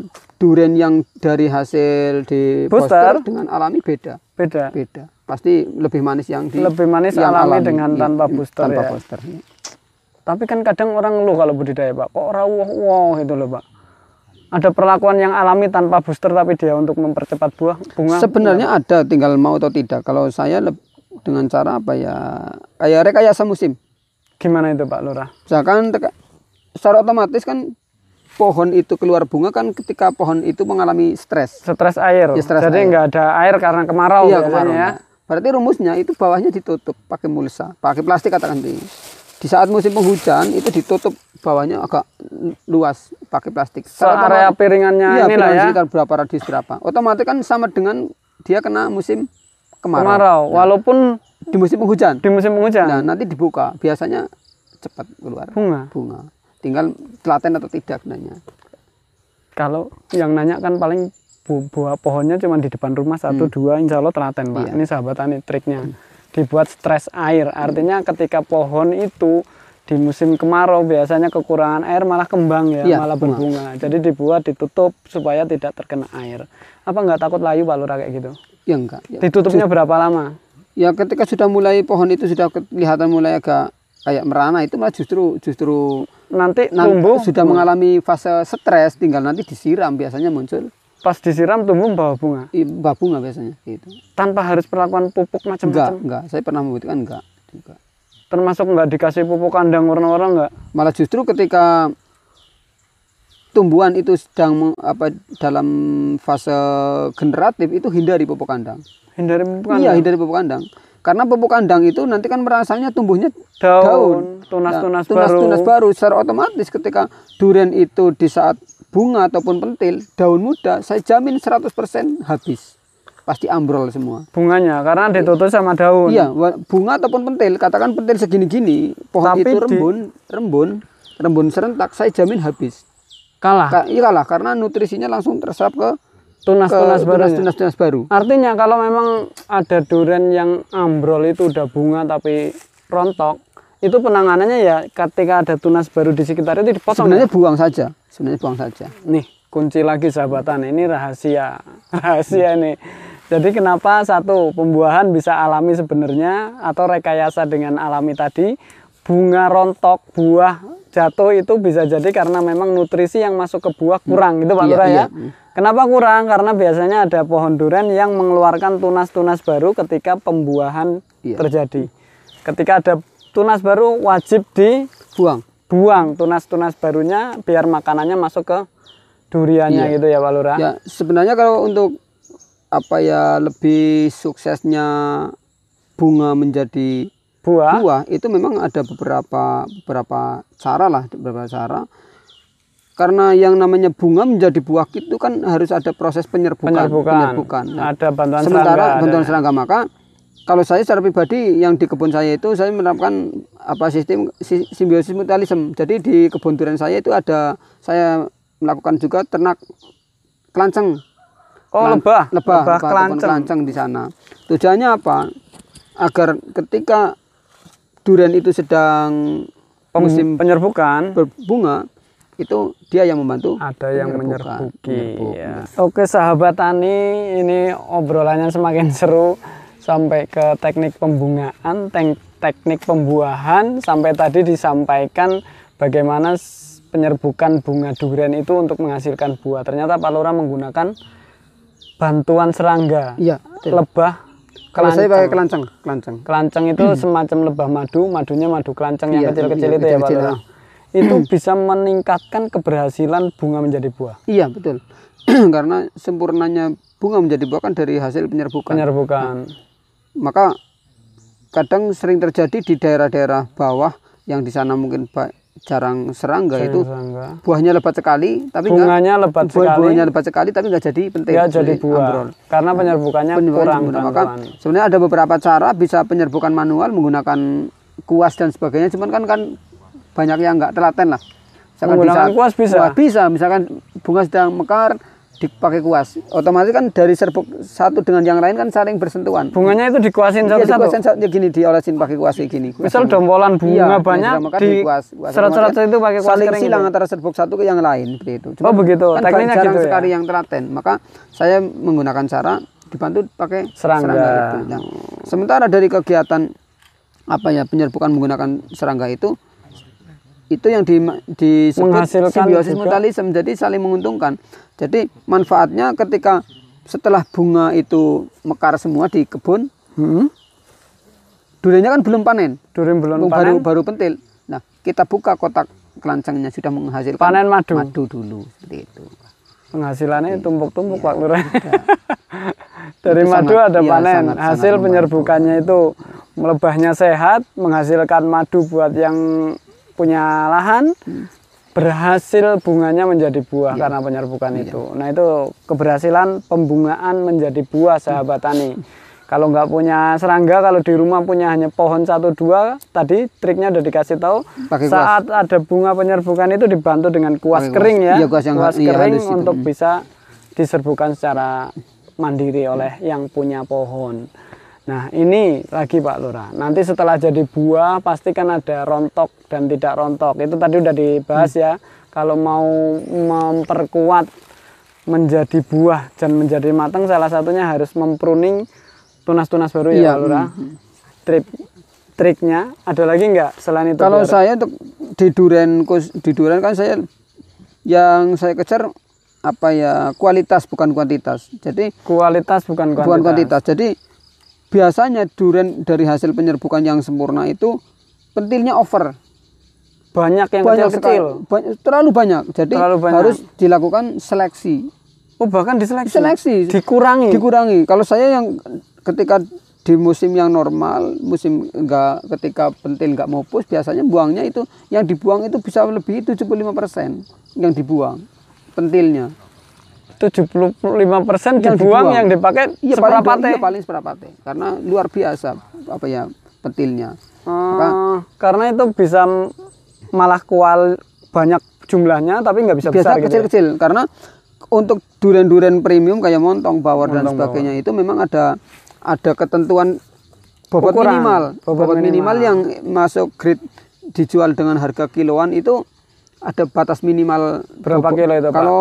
durian yang dari hasil di booster dengan alami beda. Beda. Pasti lebih manis yang lebih manis yang alami dengan tanpa booster tanpa ya. booster. Tapi kan kadang orang ngeluh kalau budidaya Pak, kok rawuh gitu loh Pak. Ada perlakuan yang alami tanpa booster tapi dia untuk mempercepat bunga. Sebenarnya ada, tinggal mau atau tidak. Kalau saya dengan cara apa ya, kayak rekayasa musim. Gimana itu Pak Lurah? Misalkan secara otomatis kan pohon itu keluar bunga kan ketika pohon itu mengalami stres. Stres air. Ya, jadi nggak ada air karena kemarau iya, biasanya kemarau, ya. Berarti rumusnya itu bawahnya ditutup pakai mulsa, pakai plastik katakan. Di saat musim penghujan itu ditutup bawahnya agak luas pakai plastik. Area piringannya iya, inilah ya. Sekitar berapa radius berapa. Otomatis kan sama dengan dia kena musim kemarau. Nah, walaupun di musim penghujan. Di musim penghujan. Nah, nanti dibuka. Biasanya cepat keluar bunga. Tinggal telaten atau tidak nanya. Kalau yang nanya kan paling buah pohonnya cuma di depan rumah 1-2 insya Allah telaten Pak. Iya. Ini sahabat tani triknya. Dibuat stres air. Artinya ketika pohon itu di musim kemarau biasanya kekurangan air malah kembang ya, iya, malah berbunga. Jadi dibuat ditutup supaya tidak terkena air. Apa nggak takut layu Pak Lurah kayak gitu? Ya enggak. Ya. Ditutupnya berapa lama? Ya ketika sudah mulai pohon itu sudah kelihatan mulai agak kayak merana itu malah justru nanti tumbuh sudah mengalami fase stres, tinggal nanti disiram biasanya muncul. Pas disiram tumbuh bawa bunga. Bawa bunga biasanya gitu. Tanpa harus perlakuan pupuk macam-macam. Enggak. Saya pernah membuktikan enggak. Termasuk enggak dikasih pupuk kandang warna-warna enggak? Malah justru ketika tumbuhan itu sedang dalam fase generatif itu hindari pupuk kandang. Hindari pupuk kandang. Iya, hindari pupuk kandang. Karena pupuk kandang itu nanti kan merangsangnya tumbuhnya daun tunas-tunas baru. Secara otomatis ketika durian itu di saat bunga ataupun pentil, daun muda, saya jamin 100% habis. Pasti ambrol semua. Bunganya, karena ditutup sama daun. Iya, bunga ataupun pentil. Katakan pentil segini-gini, pohon itu rembun serentak, saya jamin habis. Kalah? Iya kalah, karena nutrisinya langsung terserap ke tunas-tunas baru. Artinya kalau memang ada durian yang ambrol itu udah bunga tapi rontok, itu penanganannya ya ketika ada tunas baru di sekitar itu dipotong. Sebenarnya buang saja. Nih kunci lagi sahabatan, ini rahasia ini. Jadi kenapa satu pembuahan bisa alami sebenarnya atau rekayasa dengan alami tadi, bunga rontok, buah jatuh itu bisa jadi karena memang nutrisi yang masuk ke buah kurang gitu Pak Lurah ya. Kenapa kurang? Karena biasanya ada pohon durian yang mengeluarkan tunas-tunas baru ketika pembuahan terjadi. Ketika ada tunas baru wajib dibuang tunas-tunas barunya biar makanannya masuk ke duriannya gitu ya Pak Lurah. Ya, sebenarnya kalau untuk lebih suksesnya bunga menjadi buah itu memang ada beberapa cara. Karena yang namanya bunga menjadi buah itu kan harus ada proses penyerbukan. Nah, ada bantuan serangga. Maka kalau saya secara pribadi yang di kebun saya itu saya menerapkan sistem simbiosis mutualisme. Jadi di kebun durian saya itu saya melakukan juga ternak kelanceng. Lebah kelanceng di sana. Tujuannya apa? Agar ketika durian itu sedang musim penyerbukan berbunga, itu dia yang membantu. Ada yang menyerbuki. Ya. Oke sahabat tani, ini obrolannya semakin seru sampai ke teknik pembungaan, teknik pembuahan, sampai tadi disampaikan bagaimana penyerbukan bunga durian itu untuk menghasilkan buah. Ternyata Pak Lurah menggunakan bantuan serangga. Iya, lebah. Kalau saya pakai kelanceng. Kelanceng itu semacam lebah madunya madu kelanceng yang kecil-kecil itu ya Pak Lurah. Itu bisa meningkatkan keberhasilan bunga menjadi buah. Iya betul. Karena sempurnanya bunga menjadi buah kan dari hasil penyerbukan. Nah, maka kadang sering terjadi di daerah-daerah bawah yang di sana mungkin jarang serangga itu buahnya lebat sekali, tapi bunganya lebat sekali tapi nggak jadi penting. Nggak jadi buah. Ambrol. Karena penyerbukannya kurang. Maka sebenarnya ada beberapa cara bisa penyerbukan manual menggunakan kuas dan sebagainya. Cuman kan banyak yang nggak telaten lah. Menggunakan kuas bisa. Bisa, misalkan bunga sedang mekar, dipakai kuas. Otomatis kan dari serbuk satu dengan yang lain kan saling bersentuhan. Bunganya itu dikuasin Iya, satu-satu. dikuasin ya gini, diolesin pakai kuas kayak gini. Misal dombolan bunga banyak di kuas. serat-serat itu pakai kuas saling kering. silang antara serbuk satu ke yang lain seperti itu. Oh begitu, kan tekniknya jarang gitu sekali ya. yang telaten. Maka saya menggunakan cara dibantu pakai Serangga. itu. Nah, sementara dari kegiatan penyerbukan menggunakan serangga itu yang disebut Menghasilkan simbiosis juga. mutualisme, jadi saling menguntungkan. Jadi manfaatnya ketika setelah bunga itu mekar semua di kebun, duriannya kan belum panen, Durian belum panen. baru pentil. Nah, kita buka kotak kelancangnya sudah menghasilkan Panen madu. dulu seperti itu. Penghasilannya tumpuk-tumpuk Pak Lurah. Dari Itu madu sangat, ada iya, panen. sangat Hasil membantu. penyerbukannya itu melebahnya sehat, menghasilkan madu buat yang punya lahan, berhasil bunganya menjadi buah karena penyerbukan itu. Nah itu keberhasilan pembungaan menjadi buah sahabat tani. Kalau nggak punya serangga, kalau di rumah punya hanya pohon 1-2, tadi triknya udah dikasih tahu. Pakai Saat ada bunga penyerbukan itu dibantu dengan kuas Pakai kering ya, iya, kuas yang kering halus itu. untuk bisa diserbukan secara mandiri oleh yang punya pohon. Nah ini lagi Pak Lurah, nanti setelah jadi buah pasti kan ada rontok dan tidak rontok. Itu tadi udah dibahas ya. Kalau mau memperkuat menjadi buah dan menjadi matang, salah satunya harus mempruning tunas-tunas baru ya Pak Lurah. Triknya ada lagi nggak selain itu? Kalau saya untuk di durian kan saya yang saya kejar kualitas bukan kuantitas. Jadi kualitas bukan kuantitas. Jadi biasanya durian dari hasil penyerbukan yang sempurna itu pentilnya over. Banyak yang kecil-kecil. Terlalu banyak. Jadi harus dilakukan seleksi. Oh bahkan diseleksi? Seleksi. Dikurangi. Kalau saya yang ketika di musim yang normal, ketika pentil nggak mau pus, biasanya buangnya itu, yang dibuang itu bisa lebih 75% yang dibuang pentilnya. 75% dibuang, yang dipakai seperapate. Paling seperapate. Karena luar biasa pentilnya. Karena itu bisa malah banyak jumlahnya tapi nggak bisa besar kecil-kecil. Karena untuk durian-durian premium kayak montong, bawor dan sebagainya itu memang ada ketentuan bobot minimal yang masuk grade dijual dengan harga kiloan itu ada batas minimal berapa kilo itu Pak? Kalau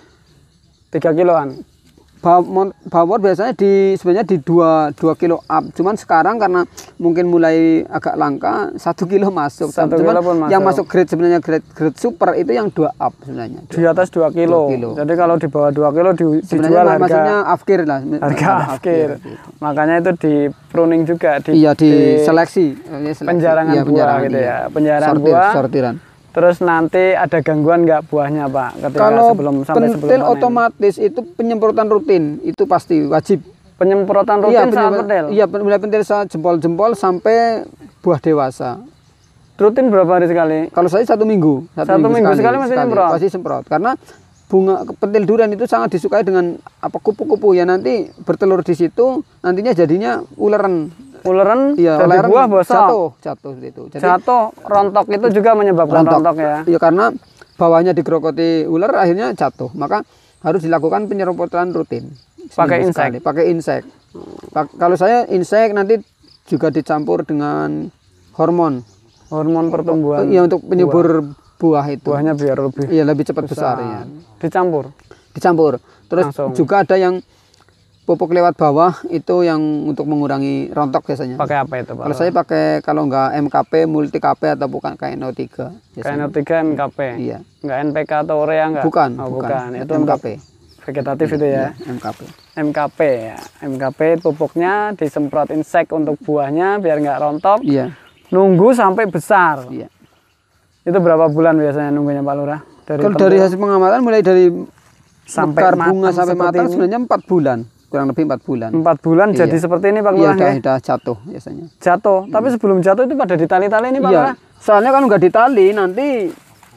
3 kiloan. Bawor biasanya sebenarnya di 2 kilo up. Cuman sekarang karena mungkin mulai agak langka 1 kilo masuk. 1 kilo pun masuk. Yang masuk grade sebenarnya grade super itu yang 2 up sebenarnya. Di atas 2 kilo. Jadi kalau di bawah 2 kilo dijual maksudnya afkir lah. Harga afkir. Makanya itu di pruning juga diseleksi. Penjarangan buah gitu ya. Penjarangan buah. Sortiran. Terus nanti ada gangguan nggak buahnya Pak? Kalau pentil otomatis itu penyemprotan rutin, itu pasti wajib. Penyemprotan rutin saat pentil? Iya, mulai pentil saat jempol-jempol sampai buah dewasa. Rutin berapa hari sekali? Kalau saya 1 minggu. Satu minggu sekali masih semprot? Pasti semprot, karena bunga pentil durian itu sangat disukai dengan kupu-kupu ya, nanti bertelur di situ, nantinya jadinya uleran. Iya, dari buah bosok. Jatuh itu. Jadi, jatuh, rontok itu juga menyebabkan rontok ya. Iya, karena bawahnya digerogoti ular akhirnya jatuh. Maka harus dilakukan penyemprotan rutin. Pakai insek. Pakai insek. Kalau saya insek nanti juga dicampur dengan hormon pertumbuhan. Iya, untuk penyubur buah itu. Buahnya biar lebih cepat besar ya. Dicampur. Terus langsung. Juga ada yang pupuk lewat bawah itu yang untuk mengurangi rontok biasanya. Pakai apa itu Pak? Kalau saya pakai, kalau enggak MKP, Multi KP atau bukan KNO3. KNO3 MKP. Iya. Enggak NPK atau urea enggak? Bukan. Itu MKP. Vegetatif itu ya. MKP ya. MKP pupuknya disemprot insek untuk buahnya biar enggak rontok. Iya. Nunggu sampai besar. Iya. Itu berapa bulan biasanya nunggunya Pak Lurah? Dari hasil pengamatan mulai dari sampai bunga sampai matang sebenarnya 4 bulan. Kurang lebih 4 bulan. 4 bulan jadi seperti ini Pak Lurah ya? Udah jatuh biasanya. Jatuh, tapi sebelum jatuh itu pada ditali-tali ini Pak Lurah? Soalnya kan nggak ditali, nanti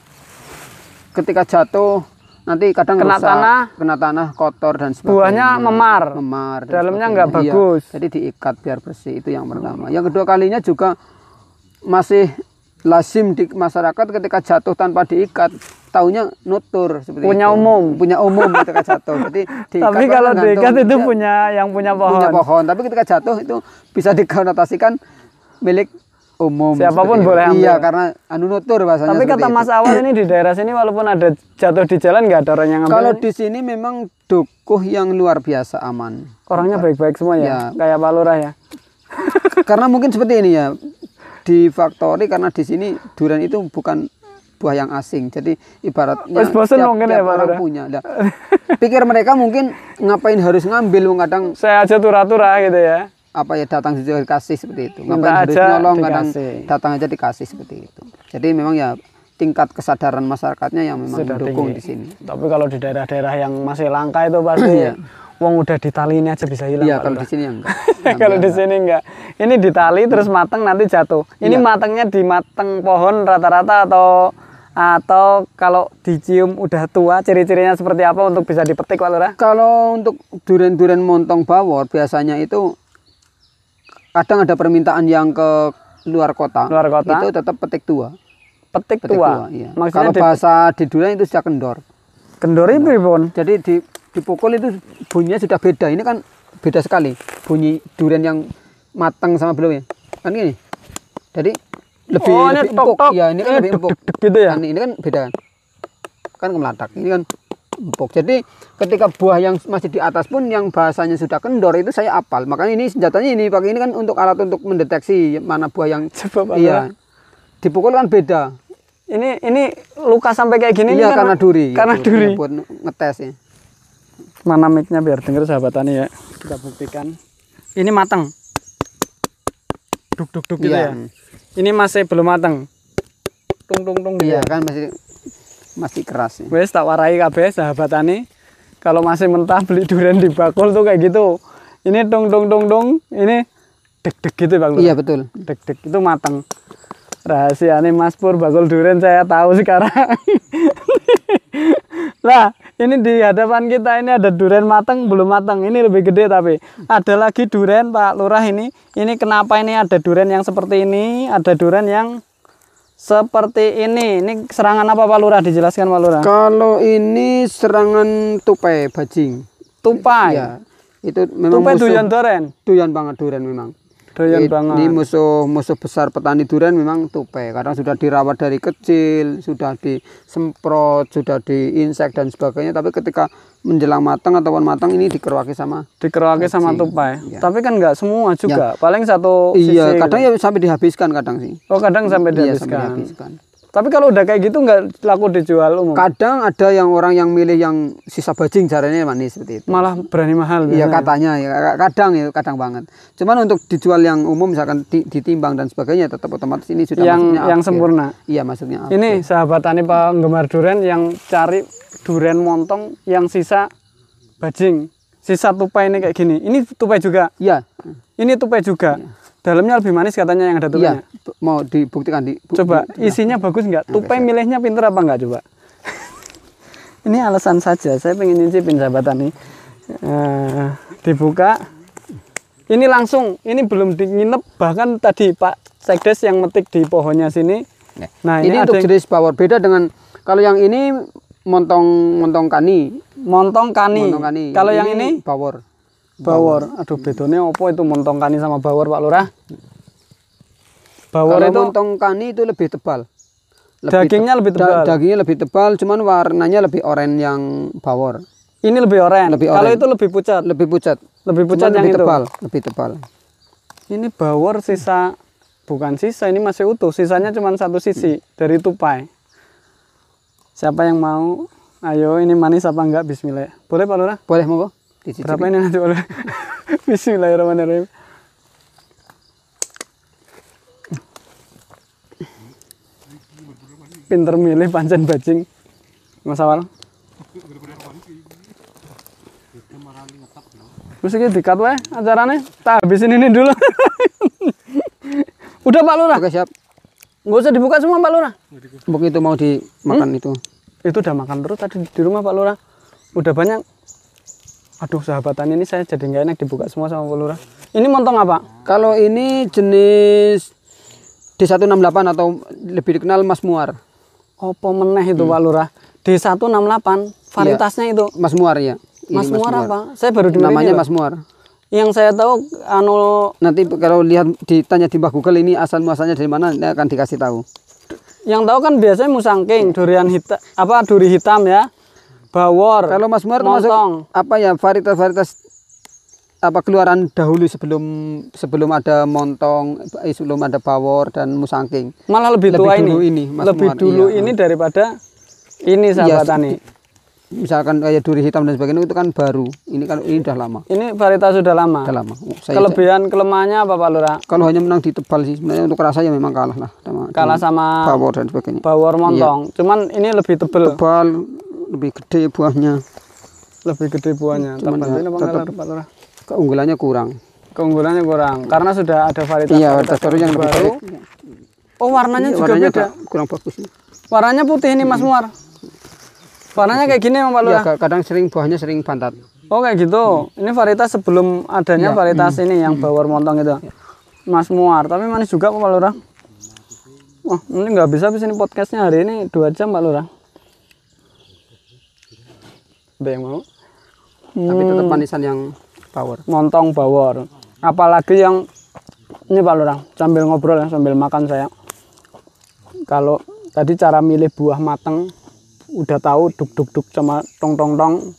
ketika jatuh nanti kadang kena tanah, kotor dan sebagainya. Buahnya memar. Dalamnya nggak bagus. Jadi diikat biar bersih, itu yang pertama. Yang kedua kalinya juga masih lazim di masyarakat ketika jatuh tanpa diikat, taunya nutur seperti Punya itu. umum. Punya umum ketika jatuh. Jadi diikat Tapi kan kalau tergantung diikat itu dia punya yang punya pohon. punya pohon. Tapi ketika jatuh itu bisa dikonotasikan milik umum. Siapapun seperti itu. boleh ambil. Iya, karena anu nutur bahasanya. Tapi kata seperti Mas itu. Awal ini di daerah sini walaupun ada jatuh di jalan nggak ada orang yang ngambil. Kalau di sini memang dukuh yang luar biasa aman. Orangnya baik-baik semua ya, Ya. kayak Pak Lurah ya. Karena mungkin seperti ini ya, difaktori karena di sini durian itu bukan buah yang asing. Jadi ibaratnya Wes bosen mungkin ya, Pak orang Lurah. punya. Nah, pikir mereka mungkin ngapain harus ngambil, kadang Saya aja turah-turah gitu ya. apa ya datang saja dikasih seperti itu. Minta Ngapain harus aja nyolong, kadang dikasih. datang aja dikasih seperti itu. Jadi memang ya tingkat kesadaran masyarakatnya yang memang Sudah mendukung tinggi. di sini. Tapi kalau di daerah-daerah yang masih langka itu pasti Iya. wong udah ditali ini aja bisa hilang. Iya, Pak kalau Lurah. di sini yang enggak. Kalau di sini enggak. Ini ditali terus mateng nanti jatuh. Ini Iya. matengnya di mateng pohon rata-rata atau kalau dicium udah tua, ciri-cirinya seperti apa untuk bisa dipetik Pak Lurah? Kalau untuk durian-durian montong bawor biasanya itu kadang ada permintaan yang ke luar kota. Luar kota. Itu tetap petik tua. Petik Petik tua. iya. Maksudnya Kalau bahasa di durian itu sudah kendor. kendori pripun? Jadi dipukul itu bunyinya sudah beda. Ini kan beda sekali bunyi durian yang matang sama belum ya. Kan gini. Jadi lebih Oh, ini lebih empuk. tok-tok. Iya, ini kan lebih empuk. Gitu ya. Ini kan beda kan. Kan kemelatak. Ini kan empuk. Jadi ketika buah yang masih di atas pun yang bahasanya sudah kendor itu saya apal. Makanya ini senjatanya ini pakai ini kan untuk alat untuk mendeteksi mana buah yang Coba Pak iya. Lurah. Dipukul kan beda. Ini luka sampai kayak gini Iya nih karena duri. Karena gitu. duri. Iya, buat ngetes ya. Mana mic-nya biar denger sahabat tani ya. Kita buktikan. Ini matang. Duk gitu Iya. ya. Ini masih belum matang. Tung gitu. Iya ya. kan masih keras ya. Wes tak warai kabeh sahabat tani. Kalau masih mentah beli durian di bakul tuh kayak gitu. Ini tung. Ini dek gitu Bang Lurah. Iya betul. Dek itu matang. Rahasia nih Mas Pur bakul durian saya tahu sekarang. Lah, ini di hadapan kita ini ada durian matang belum matang. Ini lebih gede tapi ada lagi durian Pak Lurah ini. Ini kenapa ini ada durian yang seperti ini, ada durian yang seperti ini. Ini serangan apa Pak Lurah? Dijelaskan Pak Lurah. Kalau ini serangan tupai bajing. Tupai. Iya. Itu memang Tupai musuh doyan durian. doyan banget durian memang. Doyan Ini banget. musuh besar petani durian memang tupai. Karena sudah dirawat dari kecil, sudah disemprot, sudah diinsek dan sebagainya. Tapi ketika menjelang matang ataupun matang ini dikeroaki sama. Dikeroaki sama tupai. Iya. Tapi kan nggak semua juga. Paling satu Iya, sisi. kadang ya sampai dihabiskan kadang sih. Oh, kadang sampai Iya, sampai dihabiskan. dihabiskan. Tapi kalau udah kayak gitu nggak laku dijual umum. Kadang ada yang orang yang milih yang sisa bajing caranya manis seperti itu. Malah berani mahal. Iya biasanya. katanya ya kadang banget. Cuman untuk dijual yang umum misalkan ditimbang dan sebagainya tetap otomatis ini sudah masuknya yang akhir. sempurna. Iya masuknya. akhir. Ini sahabat tani penggemar durian yang cari durian montong yang sisa bajing, sisa tupai ini kayak gini. Ini tupai juga. Iya. Ini tupai juga. Dalamnya lebih manis katanya yang ada Iya. tupainya. Mau dibuktikan Coba isinya bagus nggak? Tupai milihnya pinter apa nggak coba? Ini alasan saja. Saya pengen nyicipin sahabat tani. Dibuka. Ini langsung. Ini belum dinginep. Bahkan tadi Pak Sekdes yang metik di pohonnya sini. Nah ini ada untuk yang jenis bawor beda dengan kalau yang ini montong kani. montong kani. Montong kani. Kalau yang ini bawor. bawor. Aduh bedone opo itu montong kani sama bawor Pak Lurah? Bawor Kalau itu montong kani itu lebih tebal. dagingnya lebih tebal. Dagingnya lebih tebal, cuman warnanya lebih oranye yang bawor. Ini lebih oranye. Lebih Kalau oranye. itu lebih pucat. Lebih pucat. Lebih pucat Cuman yang lebih itu. tebal, lebih tebal. Ini bawor sisa, bukan sisa, ini masih utuh. Sisanya cuma satu sisi dari tupai. Siapa yang mau? Ayo, ini manis apa enggak? Bismillah. Boleh Pak Lurah? Boleh monggo? Dicicipi. Berapa ini nanti Pak Lurah? Bismillahirrahmanirrahim. Pinter milih pancen bajing. Mas Awal. Terus ini dikat wae acaranya. Tak habisin ini dulu. Udah Pak Lurah. Oke, siap. Nggak usah dibuka semua Pak Lurah. Mbok itu mau dimakan itu. Itu udah makan terus tadi di rumah Pak Lurah. Udah banyak. Aduh sahabatan ini saya jadi nggak enak dibuka semua sama Pak Lurah. Ini montong apa? Kalau ini jenis D168 atau lebih dikenal Mas Muar. Opo meneh itu Pak Lurah. D168 varietasnya itu. Mas Muar ya. Ini Mas Muar apa? Saya baru dengar namanya ini, Mas Muar. Yang saya tahu Nanti kalau lihat ditanya di Mbah Google ini asal muasalnya dari mana, ini akan dikasih tahu. yang tahu kan biasanya musangking, durian hitam, duri hitam ya. Bawor. Kalau Mas Muar termasuk apa ya, varietas keluaran dahulu sebelum ada montong, sebelum ada bawor dan musangking. Malah lebih tua ini Mas lebih Muar, dulu iya. ini daripada ini sahabat tani. Misalkan kayak duri hitam dan sebagainya itu kan baru. Ini kalau ini udah lama. Ini varietas sudah lama. Sudah lama. Kelebihan kelemahannya apa Pak Lurah? Kalau hanya menang di tebal sih, sebenarnya untuk rasa ya memang kalah lah. Kalah sama bawor dan sebagainya. Bawor montong. Iya. Cuman ini lebih tebal. Tebal, lebih gede buahnya. Lebih gede buahnya. Cuman ya, tetap Pak Lurah? Keunggulannya kurang. Keunggulannya kurang karena sudah ada varietas. Iya, varietas baru yang lebih baru. Oh, warnanya iya, juga warnanya beda. Kurang bagus. Warnanya putih ini Mas Muar. Warnanya kayak gini Pak Lurah. Ya, kadang buahnya sering bantat. Oh, kayak gitu. Ini varietas sebelum adanya varietas ini yang bawor montong itu. Mas Muar, tapi manis juga Pak Lurah. Wah, ini nggak bisa habis ini podcastnya hari ini 2 jam Pak Lurah. Ada yang mau? Tapi tetap manisan yang bawor. Montong bawor. Apalagi yang ini Pak Lurah, sambil ngobrol ya, sambil makan saya. Kalau tadi cara milih buah mateng udah tahu duk sama tong.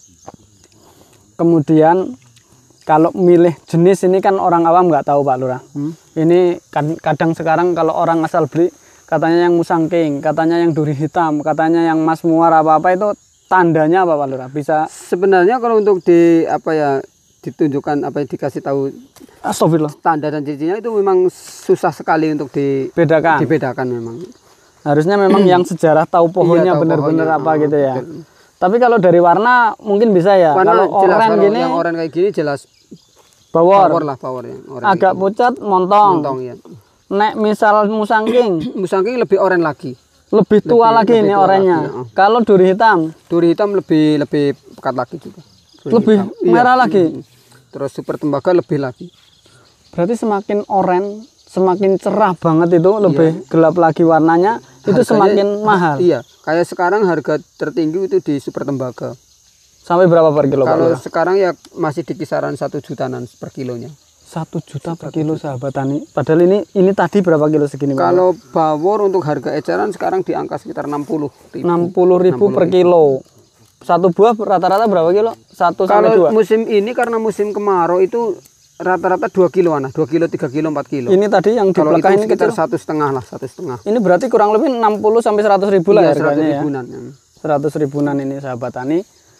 Kemudian kalau milih jenis ini kan orang awam nggak tahu Pak Lurah. Ini kadang sekarang kalau orang asal beli katanya yang musangking, katanya yang duri hitam, katanya yang Mas Muar apa itu tandanya apa Pak Lurah? Bisa sebenarnya kalau untuk ditunjukkan dikasih tahu tanda dan cirinya itu memang susah sekali untuk dibedakan memang. Harusnya memang yang sejarah tahu pohonnya benar-benar apa gitu ya. Betul. Tapi kalau dari warna mungkin bisa ya. Warna kalau jelas, oranye gini, yang oranye kayak gini jelas bawor yang agak pucat montong ya. Nek misal musangking lebih oranye lagi. Lebih tua lagi ini oranye. Kalau duri hitam lebih pekat lagi juga. Lebih merah lagi. Terus super tembaga lebih lagi. Berarti semakin oranye, semakin cerah banget itu, lebih gelap lagi warnanya. Itu harganya semakin mahal. Iya, kayak sekarang harga tertinggi itu di super tembaga. Sampai berapa per kilo? Kalau sekarang ya masih di kisaran 1 jutaan per kilonya. 1 juta per kilo sahabat tani. Padahal ini tadi berapa kilo segini? Kalau bawor untuk harga eceran sekarang di angka sekitar 60.000. 60.000 per kilo. Satu buah rata-rata berapa kilo? 1 sampai 2. Kalau musim ini karena musim kemarau itu rata-rata 2 kiloan, 2 kilo, 3 kilo, 4 kilo. Ini tadi yang di belakang ini sekitar 1,5 lah, 1,5. Ini berarti kurang lebih 60 sampai 100 ribu lah harganya ya. 100 ribuan ini sahabat tani.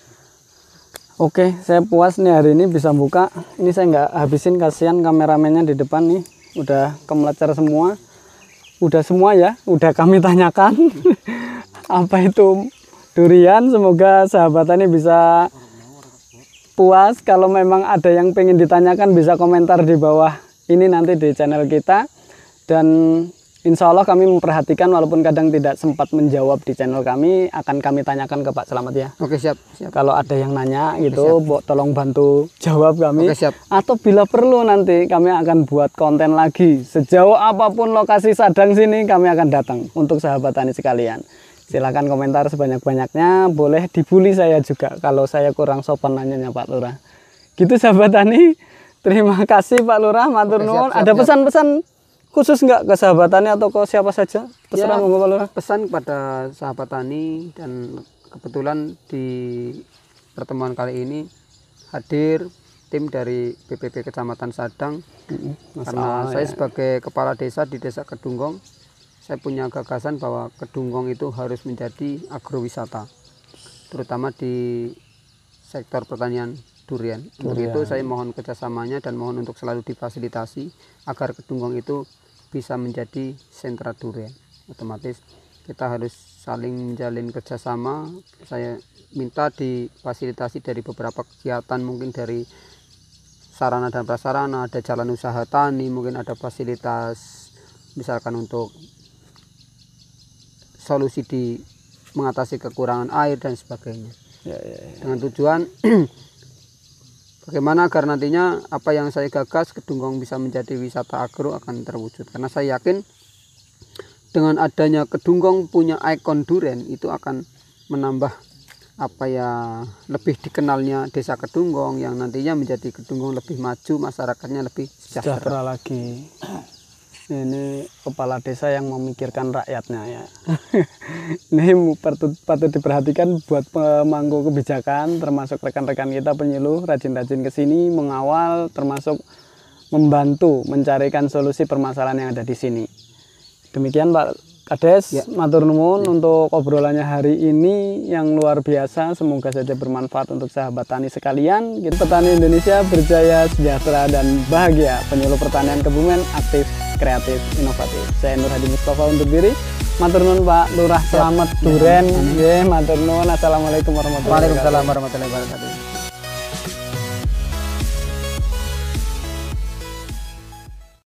Oke, saya puas nih hari ini bisa buka. Ini saya nggak habisin, kasihan kameramennya di depan nih. Udah kemelecer semua. Udah semua ya, udah kami tanyakan. Apa itu durian? Semoga sahabat tani bisa puas. Kalau memang ada yang pengen ditanyakan bisa komentar di bawah ini nanti di channel kita, dan insya Allah kami memperhatikan walaupun kadang tidak sempat menjawab di channel kami, akan kami tanyakan ke Pak Selamat ya. Oke, siap. Kalau ada yang nanya gitu, tolong bantu jawab kami. Oke, siap. Atau bila perlu nanti kami akan buat konten lagi, sejauh apapun lokasi Sadang sini kami akan datang untuk sahabat tani sekalian. Silakan komentar sebanyak-banyaknya, boleh dibully saya juga kalau saya kurang sopan nanyanya Pak Lurah. Gitu sahabat tani, terima kasih Pak Lurah, matur nuwun. Ada pesan-pesan khusus nggak ke sahabat tani atau ke siapa saja? Terserah monggo Pak Lurah. Pesan kepada sahabat tani, dan kebetulan di pertemuan kali ini hadir tim dari BPP Kecamatan Sadang. Karena saya sebagai kepala desa di Desa Kedunggong, saya punya gagasan bahwa Kedunggong itu harus menjadi agrowisata, terutama di sektor pertanian durian. Untuk itu saya mohon kerjasamanya dan mohon untuk selalu difasilitasi agar Kedunggong itu bisa menjadi sentra durian. Otomatis kita harus saling menjalin kerjasama. Saya minta difasilitasi dari beberapa kegiatan, mungkin dari sarana dan prasarana, ada jalan usaha tani, mungkin ada fasilitas misalkan untuk solusi di mengatasi kekurangan air dan sebagainya. Dengan tujuan bagaimana agar nantinya apa yang saya gagas Kedunggong bisa menjadi wisata agro akan terwujud. Karena saya yakin dengan adanya Kedungkong punya ikon duren itu akan menambah lebih dikenalnya desa Kedungkong yang nantinya menjadi Kedungkong lebih maju, masyarakatnya lebih sejahtera lagi. Ini kepala desa yang memikirkan rakyatnya ya. Ini patut diperhatikan buat pemangku kebijakan, termasuk rekan-rekan kita penyuluh rajin-rajin ke sini mengawal, termasuk membantu mencarikan solusi permasalahan yang ada di sini. Demikian Pak Kades, matur nuwun untuk obrolannya hari ini yang luar biasa. Semoga saja bermanfaat untuk sahabat tani sekalian. Petani Indonesia berjaya, sejahtera, dan bahagia. Penyuluh pertanian Kebumen, aktif, kreatif, inovatif. Saya Nur Hadi Mustafa untuk diri. Matur nuwun Pak Lurah, selamat duren. Matur nuwun. Assalamualaikum warahmatullahi wabarakatuh. Waalaikumsalam warahmatullahi wabarakatuh.